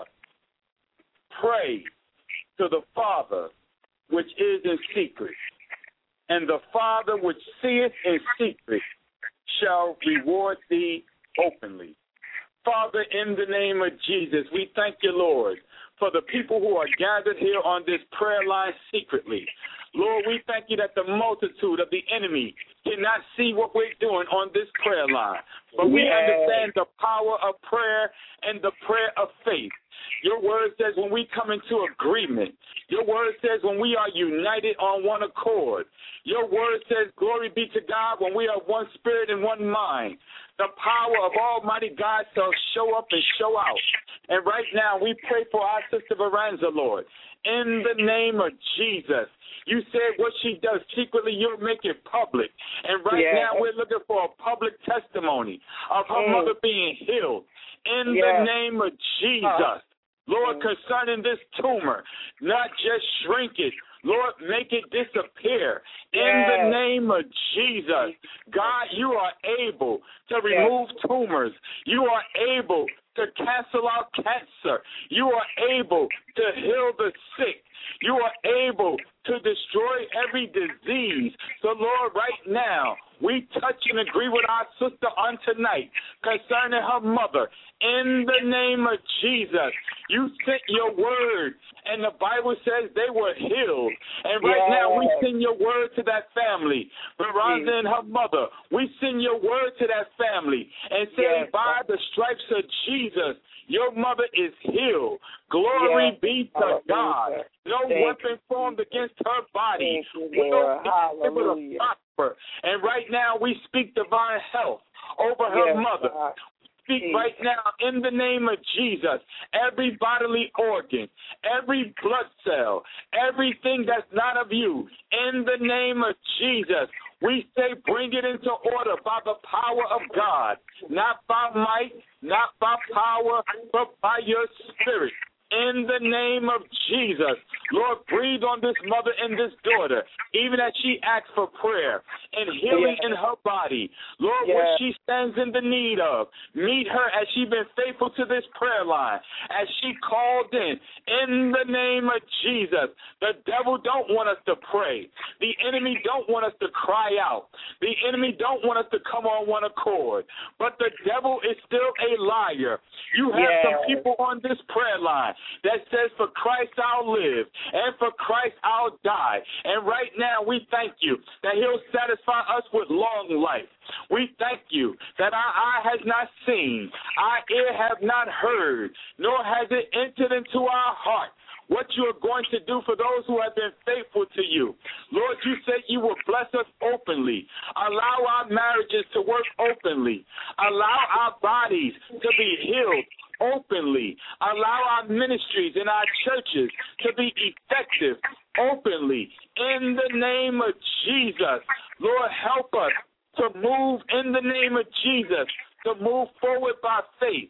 pray to the Father which is in secret, and the Father which seeth in secret shall reward thee openly." Father, in the name of Jesus, we thank you, Lord, for the people who are gathered here on this prayer line secretly. Lord, we thank you that the multitude of the enemy cannot see what we're doing on this prayer line. But we Yes. understand the power of prayer and the prayer of faith. Your word says when we come into agreement, your word says when we are united on one accord, your word says, glory be to God, when we are one spirit and one mind, the power of Almighty God shall show up and show out. And right now we pray for our sister Veranda, Lord, in the name of Jesus. You said what she does secretly, you'll make it public. And right yes. now we're looking for a public testimony of her mm. mother being healed. In yes. the name of Jesus. Lord, mm. concerning this tumor, not just shrink it, Lord, make it disappear. Yes. In the name of Jesus. God, you are able to remove yes. tumors. You are able to cancel out cancer. You are able to heal the sick. You are able to destroy every disease. So, Lord, right now, we touch and agree with our sister on tonight concerning her mother. In the name of Jesus, you sent your word, and the Bible says they were healed. And right yes. now, we send your word to that family. Veronda and her mother, we send your word to that family and say, yes. by the stripes of Jesus, your mother is healed. Glory yes. be to Hallelujah. God. No Thank weapon formed against her body will be able to prosper. And right now, we speak divine health over her yes, mother. God. Speak right now in the name of Jesus, every bodily organ, every blood cell, everything that's not of you, in the name of Jesus, we say bring it into order by the power of God, not by might, not by power, but by your spirit. In the name of Jesus, Lord, breathe on this mother and this daughter, even as she asks for prayer and healing yes. in her body. Lord, yes. what she stands in the need of, meet her as she's been faithful to this prayer line, as she called in. In the name of Jesus, the devil don't want us to pray. The enemy don't want us to cry out. The enemy don't want us to come on one accord. But the devil is still a liar. You have yes. some people on this prayer line that says, for Christ I'll live, and for Christ I'll die. And right now we thank you that he'll satisfy us with long life. We thank you that our eye has not seen, our ear have not heard, nor has it entered into our heart what you are going to do for those who have been faithful to you. Lord, you said you will bless us openly. Allow our marriages to work openly. Allow our bodies to be healed openly. Allow our ministries and our churches to be effective openly. In the name of Jesus, Lord, help us to move in the name of Jesus, to move forward by faith.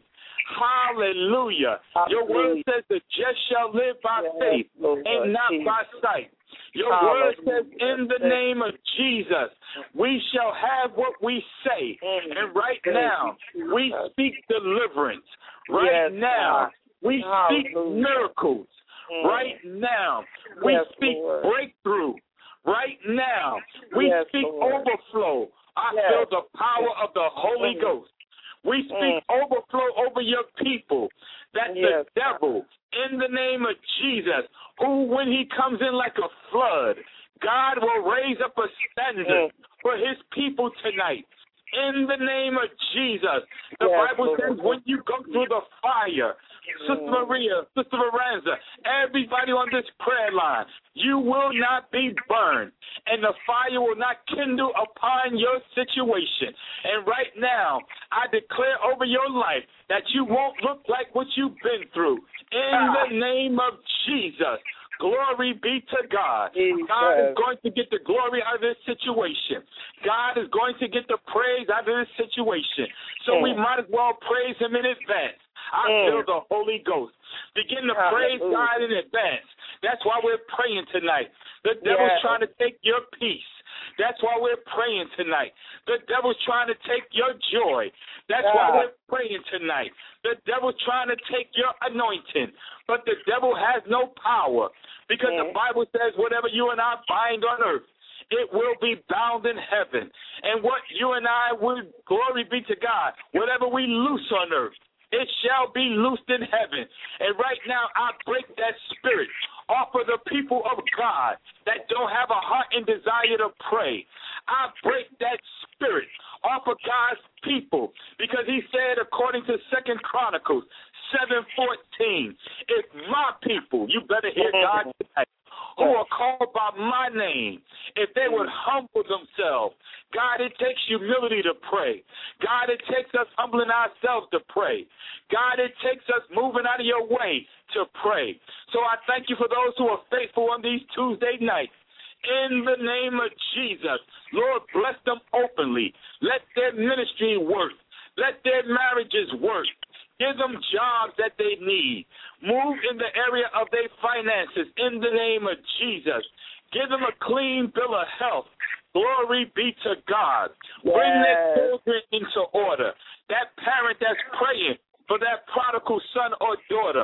Hallelujah. Hallelujah. Your word says the just shall live by yes, faith Lord, and not Jesus. by sight. Your Hallelujah. word says in the name of Jesus, we shall have what we say. And right now, we speak deliverance. Right yes, now, we speak Hallelujah. miracles. Right now, we yes, speak Lord. breakthrough. Right now, we yes, speak Lord. overflow. I yes. feel the power of the Holy mm. Ghost. We speak mm. overflow over your people, that yes. the devil, in the name of Jesus, who when he comes in like a flood, God will raise up a standard mm. for his people tonight. In the name of Jesus, the yes, Bible Lord. says when you go through the fire, Sister Maria, Sister Lorenza, everybody on this prayer line, you will not be burned, and the fire will not kindle upon your situation. And right now, I declare over your life that you won't look like what you've been through. In the name of Jesus. Glory be to God. Jesus. God is going to get the glory out of this situation. God is going to get the praise out of this situation. So mm. we might as well praise him in advance. I mm. feel the Holy Ghost. Begin to Hallelujah. praise God in advance. That's why we're praying tonight. The devil's yes. trying to take your peace. That's why we're praying tonight. The devil's trying to take your joy. That's God. why we're praying tonight. The devil's trying to take your anointing. But the devil has no power, because mm. the Bible says whatever you and I bind on earth, it will be bound in heaven. And what you and I will, glory be to God, whatever we loose on earth, it shall be loosed in heaven. And right now, I break that spirit off of the people of God that don't have a heart and desire to pray. I break that spirit off of God's people, because he said, according to Second Chronicles seven fourteen, if my people, you better hear God tonight, who are called by my name, if they would humble themselves. God, it takes humility to pray. God, it takes us humbling ourselves to pray. God, it takes us moving out of your way to pray. So I thank you for those who are faithful on these Tuesday nights. In the name of Jesus, Lord, bless them openly. Let their ministry work. Let their marriages work. Give them jobs that they need. Move in the area of their finances in the name of Jesus. Give them a clean bill of health. Glory be to God. Yes. Bring their children into order. That parent that's praying for that prodigal son or daughter,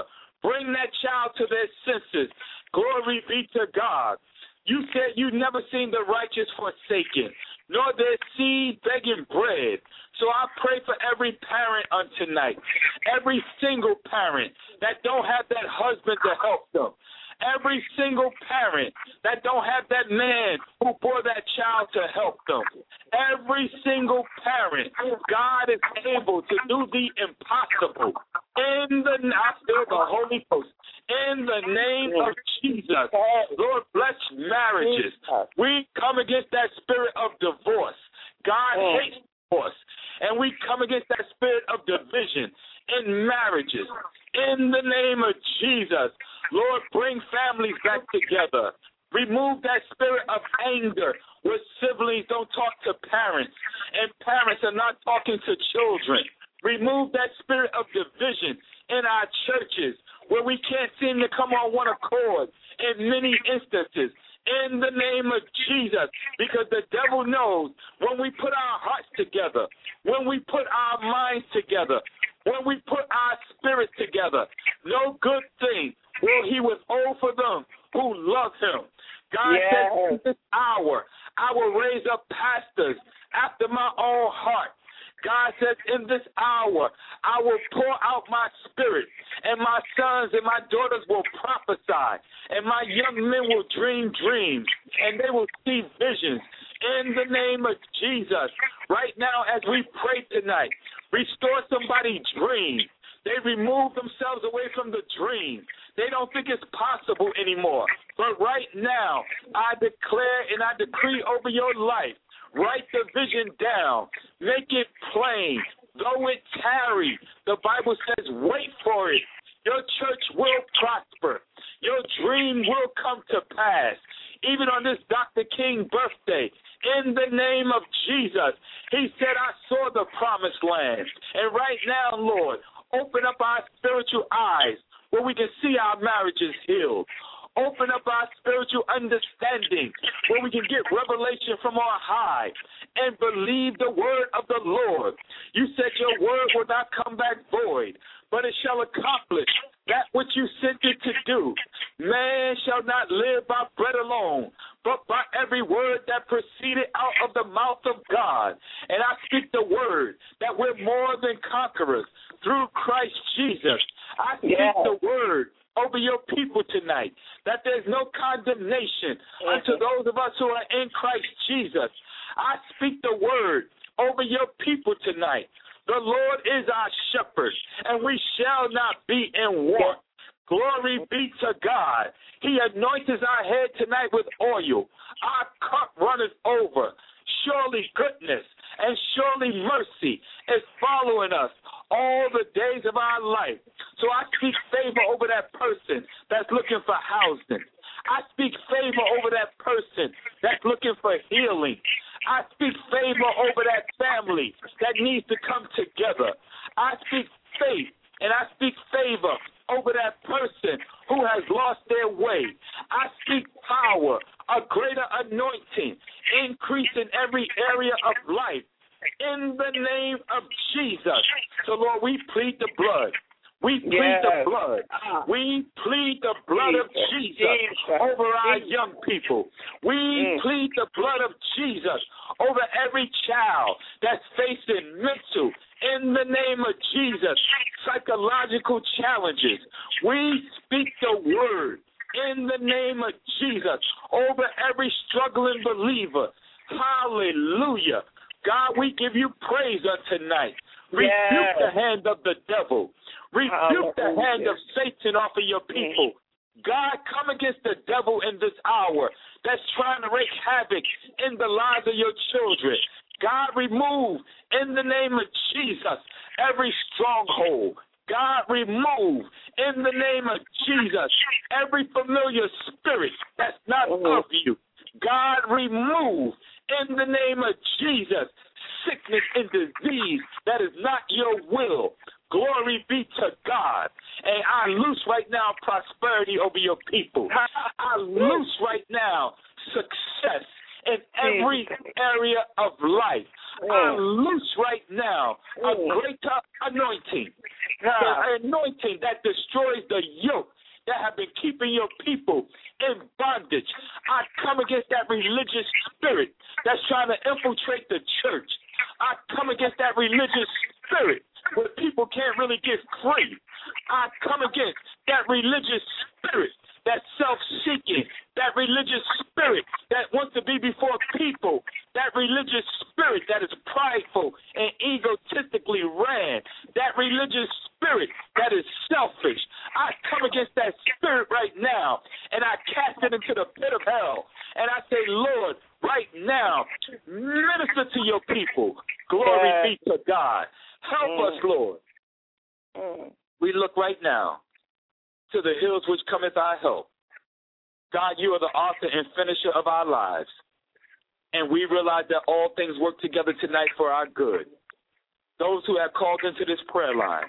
Bring that child to their senses. Glory be to God. You said you never seen the righteous forsaken, nor their seed begging bread. So I pray for every parent on tonight, every single parent that don't have that husband to help them, every single parent that don't have that man who bore that child to help them, every single parent, God is able to do the impossible. In the, I feel the Holy Ghost. In the name of Jesus, Lord, bless marriages. We come against that spirit of divorce. God hates divorce. And we come against that spirit of division in marriages. In the name of Jesus, Lord, bring families back together. Remove that spirit of anger where siblings don't talk to parents and parents are not talking to children. Remove that spirit of division in our churches where we can't seem to come on one accord in many instances. In the name of Jesus, because the devil knows when we put our hearts together, when we put our minds together, when we put our spirits together, no good thing will he withhold for them who love him. God yes. says in this hour, I will raise up pastors after my own heart. God says, in this hour, I will pour out my spirit, and my sons and my daughters will prophesy, and my young men will dream dreams, and they will see visions. In the name of Jesus, right now as we pray tonight, restore somebody's dream. They remove themselves away from the dream. They don't think it's possible anymore. But right now, I declare and I decree over your life, write the vision down. Make it plain. Though it tarry, the Bible says, wait for it. Your church will prosper. Your dream will come to pass. Even on this Doctor King birthday, in the name of Jesus, he said, I saw the promised land. And right now, Lord, open up our spiritual eyes where we can see our marriages healed. Open up our spiritual understanding where we can get revelation from on high and believe the word of the Lord. You said your word will not come back void, but it shall accomplish that which you sent it to do. Man shall not live by bread alone, but by every word that proceeded out of the mouth of God. And I speak the word that we're more than conquerors through Christ Jesus. I speak yes. the word over your people tonight, that there's no condemnation mm-hmm. unto those of us who are in Christ Jesus. I speak the word over your people tonight. The Lord is our shepherd, and we shall not be in want. Glory be to God. He anoints our head tonight with oil. Our cup runneth over. Surely goodness and surely mercy is following us all the days of our life. So I speak favor over that person that's looking for housing. I speak favor over that person that's looking for healing. I speak favor over that family that needs to come together. I speak faith and I speak favor over that person who has lost their way. I speak power, a greater anointing, increase in every area of life. In the name of Jesus. So, Lord, we plead the blood. We plead yes. the blood. We plead the blood Jesus. of Jesus, Jesus over our Jesus. young people. We mm. plead the blood of Jesus over every child that's facing mental, in the name of Jesus, psychological challenges. We speak the word in the name of Jesus over every struggling believer. Hallelujah. God, we give you praise on tonight. Rebuke yes. the hand of the devil. Rebuke the hand of Satan off of your people. God, come against the devil in this hour that's trying to wreak havoc in the lives of your children. God, remove in the name of Jesus every stronghold. God, remove in the name of Jesus every familiar spirit that's not mm-hmm. of you. God, remove in the name of Jesus sickness and disease that is not your will. Glory be to God. And I loose right now prosperity over your people. I loose right now success in every area of life. I loose right now a greater anointing the anointing that destroys the yoke that have been keeping your people in bondage. I come against that religious spirit that's trying to infiltrate the church. I come against that religious spirit where people can't really get free. I come against that religious spirit that's self-seeking, that religious spirit that wants to be before people, that religious spirit that is prideful and egotistically ran, that religious spirit that is selfish. I come against that spirit right now, and I cast it into the pit of hell. And I say, Lord, right now, minister to your people. Glory be to God. Help mm. us, Lord. Mm. We look right now to the hills which cometh our help. God, you are the author and finisher of our lives. And we realize that all things work together tonight for our good. Those who have called into this prayer line,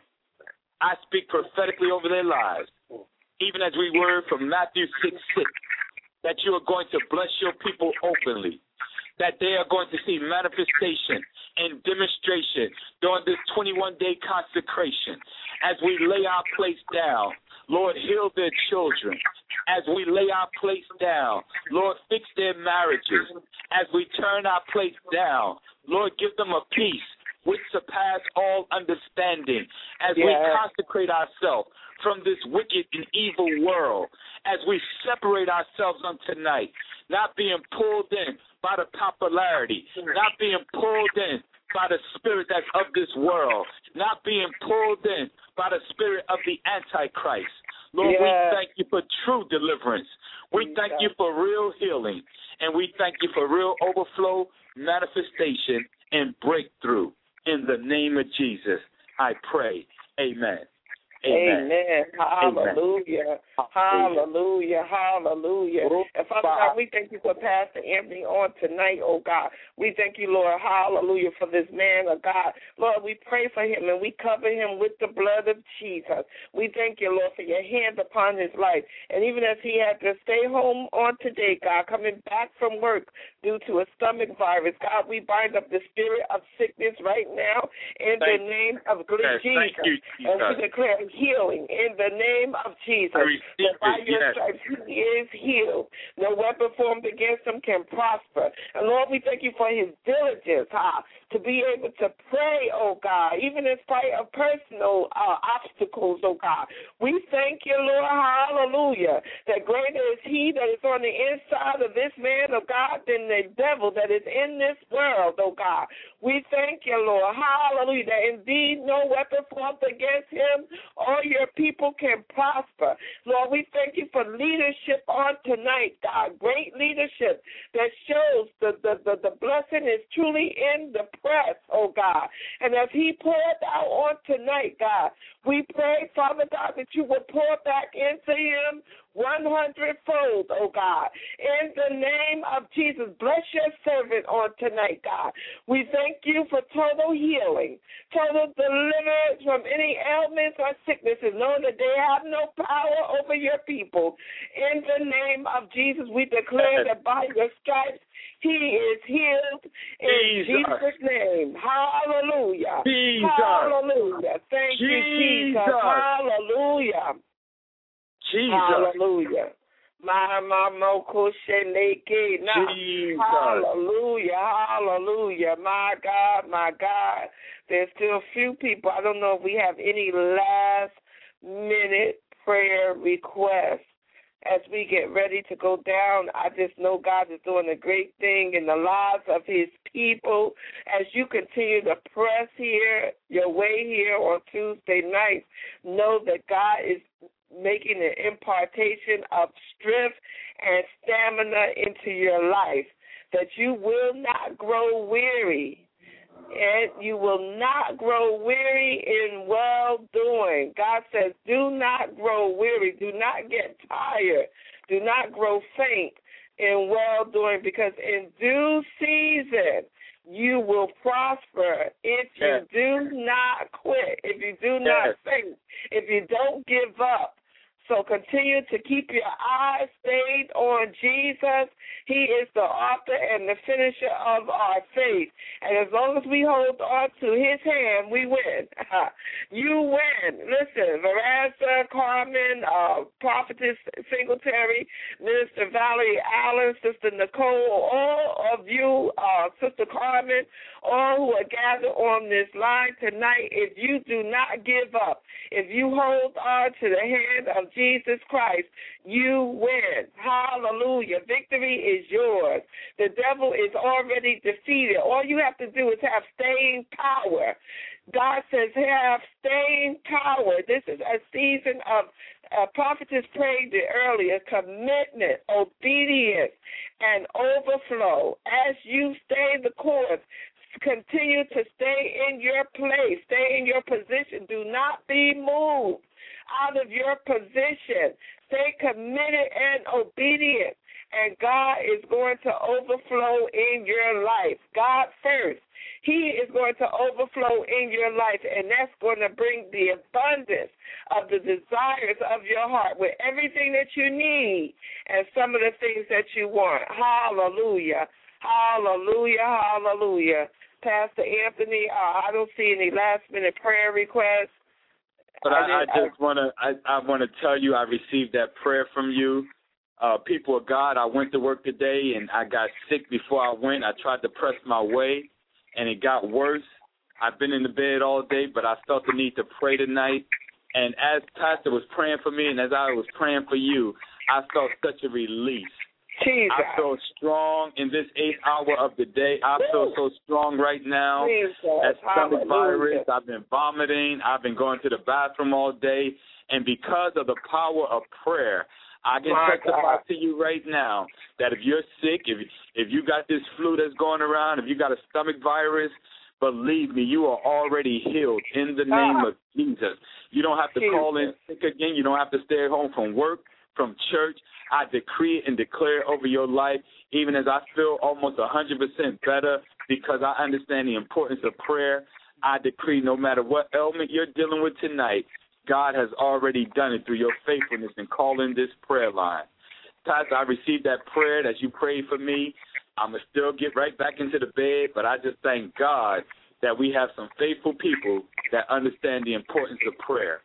I speak prophetically over their lives, even as we word from Matthew six six, that you are going to bless your people openly, that they are going to see manifestation and demonstration during this twenty-one day consecration. As we lay our place down, Lord, heal their children. As we lay our place down, Lord, fix their marriages. As we turn our place down, Lord, give them a peace which surpass all understanding. As yes. we consecrate ourselves from this wicked and evil world, as we separate ourselves on tonight, not being pulled in by the popularity, not being pulled in by the spirit that's of this world, not being pulled in by the spirit of the Antichrist. Lord, yes. we thank you for true deliverance. We thank you for real healing, and we thank you for real overflow, manifestation, and breakthrough. In the name of Jesus, I pray. Amen. Amen. Amen. Hallelujah. Hallelujah. Hallelujah. And Father God, we thank you for Pastor Anthony on tonight, oh God. We thank you, Lord. Hallelujah, for this man of God. Lord, we pray for him and we cover him with the blood of Jesus. We thank you, Lord, for your hand upon his life. And even as he had to stay home on today, God, coming back from work due to a stomach virus, God, we bind up the spirit of sickness right now in thank the name of yes, Jesus. You, Jesus. And we declare healing in the name of Jesus. That by your yes. stripes he is healed. No weapon formed against him can prosper. And Lord, we thank you for his diligence, huh, to be able to pray, oh God, even in spite of personal uh, obstacles, oh God. We thank you, Lord, hallelujah, that greater is he that is on the inside of this man of God than the devil that is in this world, oh God. We thank you, Lord, hallelujah, that indeed no weapon formed against him all your people can prosper. Lord, we thank you for leadership on tonight, God. Great leadership that shows the, the, the, the blessing is truly in the press, oh God. And as he poured out on tonight, God, we pray, Father God, that you will pour back into him one hundred-fold, oh God. In the name of Jesus, bless your servant on tonight, God. We thank you for total healing, total deliverance from any ailments or sicknesses, knowing that they have no power over your people. In the name of Jesus, we declare that by your stripes, he is healed in Jesus', Jesus name. Hallelujah. Jesus. Hallelujah. Thank Jesus. you, Jesus. Hallelujah. Jesus. Hallelujah. My mama kusheneke na. Hallelujah. Hallelujah. My God, my God. There's still a few people. I don't know if we have any last minute prayer requests. As we get ready to go down, I just know God is doing a great thing in the lives of his people. As you continue to press here, your way here on Tuesday nights, know that God is making an impartation of strength and stamina into your life, that you will not grow weary. And you will not grow weary in well-doing. God says, do not grow weary. Do not get tired. Do not grow faint in well-doing, because in due season you will prosper if you yes. do not quit, if you do not yes. faint, if you don't give up. So continue to keep your eyes stayed on Jesus. He is the author and the finisher of our faith. And as long as we hold on to his hand, we win. You win. Listen, Verasa, Carmen, uh, Prophetess Singletary, Minister Valerie Allen, Sister Nicole, all of you, uh, Sister Carmen, all who are gathered on this line tonight, if you do not give up, if you hold on to the hand of Jesus Christ, you win. Hallelujah. Victory is yours. The devil is already defeated. All you have to do is have staying power. God says have staying power. This is a season of, uh, prophetess prayed it earlier, commitment, obedience, and overflow. As you stay the course, continue to stay in your place, stay in your position. Do not be moved out of your position. Stay committed and obedient, and God is going to overflow in your life. God first. He is going to overflow in your life, and that's going to bring the abundance of the desires of your heart with everything that you need and some of the things that you want. Hallelujah. Hallelujah. Hallelujah. Pastor Anthony, uh, I don't see any last-minute prayer requests. But I, I just want to I, I want to tell you I received that prayer from you. Uh, people of God, I went to work today, and I got sick before I went. I tried to press my way, and it got worse. I've been in the bed all day, but I felt the need to pray tonight. And as Pastor was praying for me and as I was praying for you, I felt such a release. Jesus. I feel strong in this eighth hour of the day. I feel so strong right now. That stomach virus, I've been vomiting. I've been going to the bathroom all day. And because of the power of prayer, I can My testify God. to you right now that if you're sick, if if you got this flu that's going around, if you got a stomach virus, believe me, you are already healed in the name Ah. of Jesus. You don't have to Jesus. call in sick again. You don't have to stay home from work, from church. I decree and declare over your life, even as I feel almost one hundred percent better because I understand the importance of prayer. I decree no matter what ailment you're dealing with tonight, God has already done it through your faithfulness in calling this prayer line. Pastor, I received that prayer that you prayed for me. I'm going to still get right back into the bed, but I just thank God that we have some faithful people that understand the importance of prayer.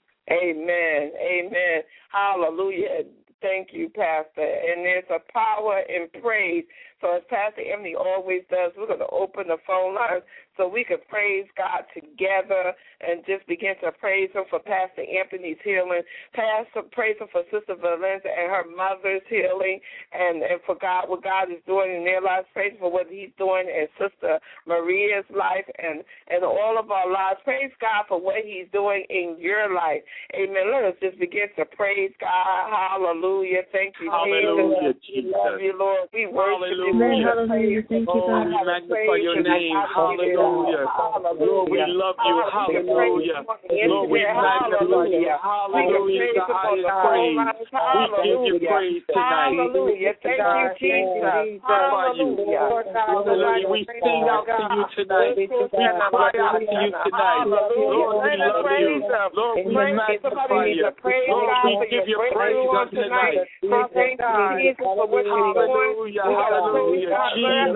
Amen. Amen. Hallelujah. Thank you, Pastor. And there's a power in praise. So as Pastor Emily always does, we're going to open the phone lines so we can praise God together and just begin to praise Him for Pastor Anthony's healing. Pastor, praise Him for Sister Valencia and her mother's healing, and, and for God, what God is doing in their lives. Praise Him for what He's doing in Sister Maria's life and, and all of our lives. Praise God for what He's doing in your life. Amen. Let us just begin to praise God. Hallelujah. Thank you, Hallelujah, Jesus. Jesus. We love you, Lord. We worship you. Hallelujah. Hallelujah. Thank you, Oh, God. we magnify your name. Hallelujah. Lord, we love you. Hallelujah. Lord, we magnify you. Hallelujah. The highest praise. We give you praise tonight. Hallelujah. Thank you, Jesus. Hallelujah. Hallelujah. We sing out to you tonight. We cry out to you tonight. Lord, we love you. Lord, we magnify you. Lord, we give you praise on tonight. Thank you, Jesus, for what you're doing. Hallelujah. Hallelujah. Jesus.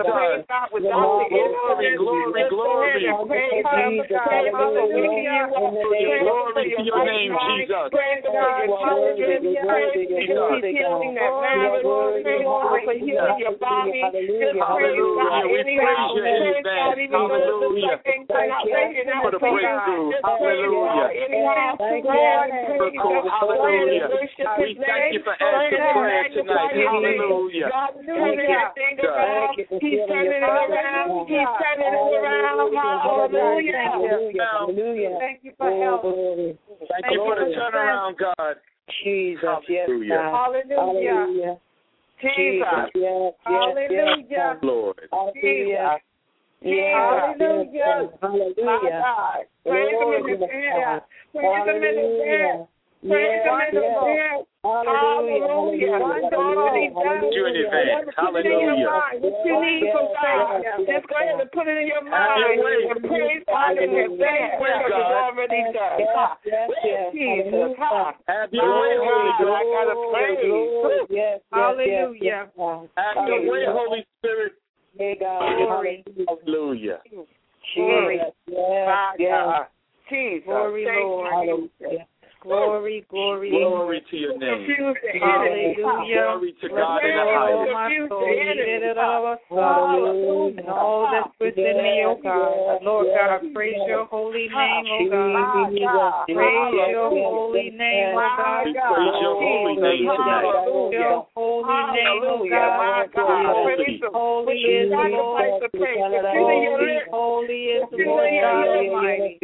Glory, glory, glory. Praise God. Praise Hallelujah. Glory to your name, Jesus. Praise God. Praise God. Healing that marriage. Praise God for healing your body. Just praise God. We praise you in advance. Hallelujah. For the breakthrough. Hallelujah. Hallelujah. We thank you for answering prayer tonight. Hallelujah. He's turning it around. He's turning it around. Hallelujah. Hallelujah. Thank you for help. Thank you for the turnaround, God. Jesus, yes, Hallelujah. God. Hallelujah. Jesus. Yes, yes, Hallelujah. Lord. Hallelujah. Hallelujah. My God. Praise Him in advance. Praise Him in advance. Praise Him in advance. Hallelujah. It's already done. You in advance. Hallelujah. What you need from God, just go ahead and put it in your mind and praise God in advance because it's already done. Jesus. Have your way, Holy God, I got to Ghost. praise. Yes, Hallelujah. Have your way, Holy Spirit. Hey, God. Glory. Hallelujah. Glory. Yes, yes. Jesus. Glory, Thank Lord. you. Glory, glory, Glory to your name. Hallelujah. Glory to God in the Oh, highest. my soul. Hallelujah. And all that's within me, oh God. Lord God, I praise your holy name, oh God. Praise your holy name, oh God. We praise your holy name tonight. Your holy name, oh God. Holy. Holy is the Lord. Holy, holy is the Lord God Almighty.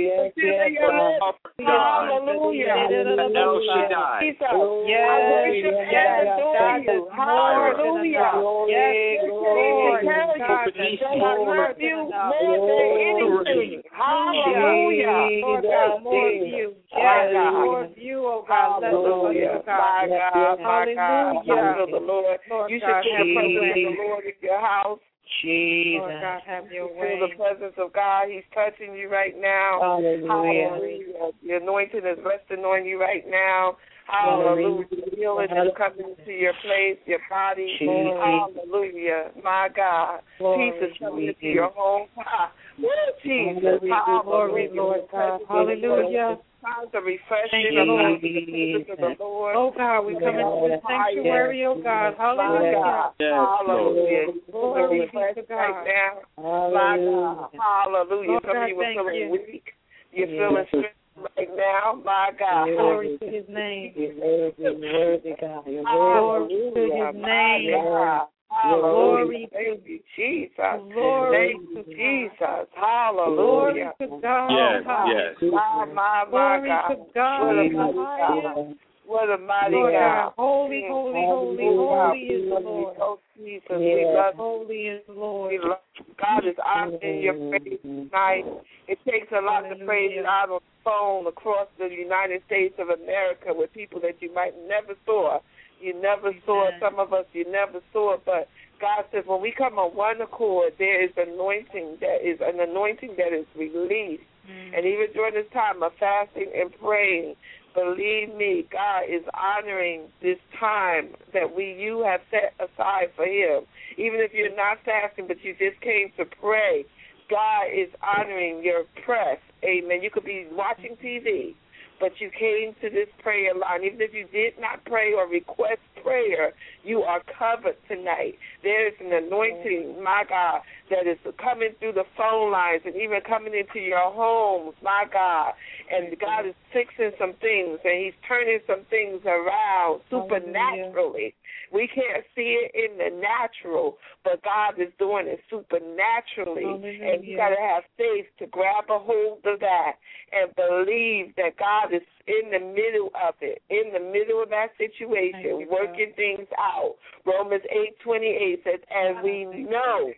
Hallelujah. El Shaddai. Yes, I worship and adore you. Hallelujah. Yes, Lord. God, I love you more than anything. Hallelujah. Lord God, more of you. Yes, more of you, oh God. Less of us, oh God. My God, my God. Hallelujah. The Lord. You should feel the presence of the Lord in your house. Jesus. Lord God, have your You way. feel the presence of God. He's touching you right now. Hallelujah. Hallelujah. The anointing is resting on you right now. Hallelujah. Healing is coming into your place, your body. Jesus. Hallelujah. My God. Glory. Peace is coming into your home. Ah, woo, Jesus. Glory, Lord God. Hallelujah. Times of refreshing. Thank you, Lord. The presence of the Lord. Oh God, we come into the sanctuary, oh God. Hallelujah. Yes, Hallelujah. Glory be Refresh to God. right now. My God. Hallelujah. Lord Some of God, you were thank feeling you. weak. You're feeling strength right now. My God. Glory to his name. You're worthy, you're worthy, God. You're Glory worthy. to his name. God. Glory Thank you, Jesus. Glory Thank to you, Jesus. Glory Hallelujah. to God. yes, yes. My, my, my Glory God. to God. What a mighty God. What a mighty Lord God. God, holy, holy, holy, holy is the Lord. Oh, Jesus, we love you. Holy is the Lord. We love you. God is honoring your praise tonight. It takes a lot to praise it out on the phone across the United States of America with people that you might never saw. You never saw, some of us you never saw, but God says when we come on one accord, there is anointing that is an anointing that is released. Mm. And even during this time of fasting and praying, believe me, God is honoring this time that we you have set aside for him. Even if you're not fasting, but you just came to pray, God is honoring your press. Amen. You could be watching T V, but you came to this prayer line. Even if you did not pray or request prayer, you are covered tonight. There is an anointing, my God, that is coming through the phone lines and even coming into your homes, my God. And God is fixing some things, and he's turning some things around supernaturally. We can't see it in the natural, but God is doing it supernaturally. Hallelujah. And you got to have faith to grab a hold of that and believe that God is in the middle of it, in the middle of that situation, working things out. Romans eight twenty-eight says, and we know,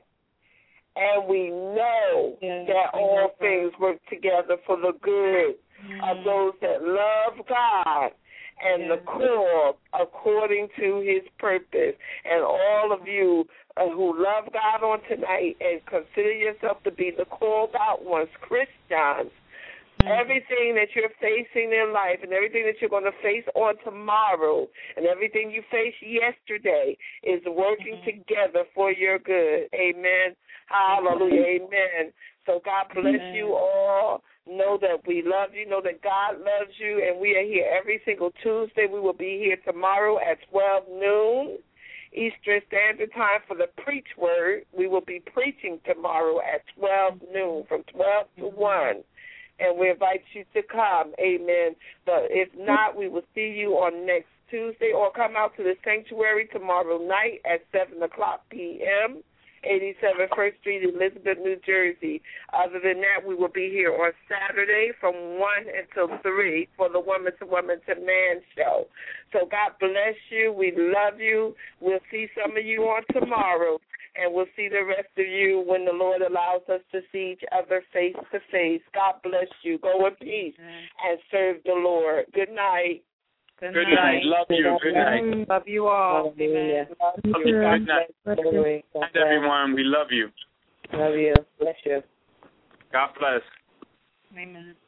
and we know yes, that all things work together for the good mm. of those that love God and yes. the call according to his purpose. And all of you uh, who love God on tonight and consider yourself to be the called out ones, Christians, mm-hmm. everything that you're facing in life and everything that you're going to face on tomorrow and everything you faced yesterday is working mm-hmm. together for your good. Amen. Hallelujah. Amen. So God bless Amen. You all. Know that we love you. Know that God loves you. And we are here every single Tuesday. We will be here tomorrow at twelve noon Eastern Standard Time for the preach word. We will be preaching tomorrow at twelve noon from twelve to one. And we invite you to come. Amen. But if not, we will see you on next Tuesday or come out to the sanctuary tomorrow night at seven o'clock p.m., eighty-seven First Street, Elizabeth, New Jersey. Other than that, we will be here on Saturday from one until three for the Woman to Woman to Man show. So God bless you. We love you. We'll see some of you on tomorrow, and we'll see the rest of you when the Lord allows us to see each other face to face. God bless you. Go in peace and serve the Lord. Good night. Good, Good night. night. Love you. Good night. Love you all. Amen. Love you. Good night. Good night, everyone. We love you. Love you. Bless you. God bless. Amen.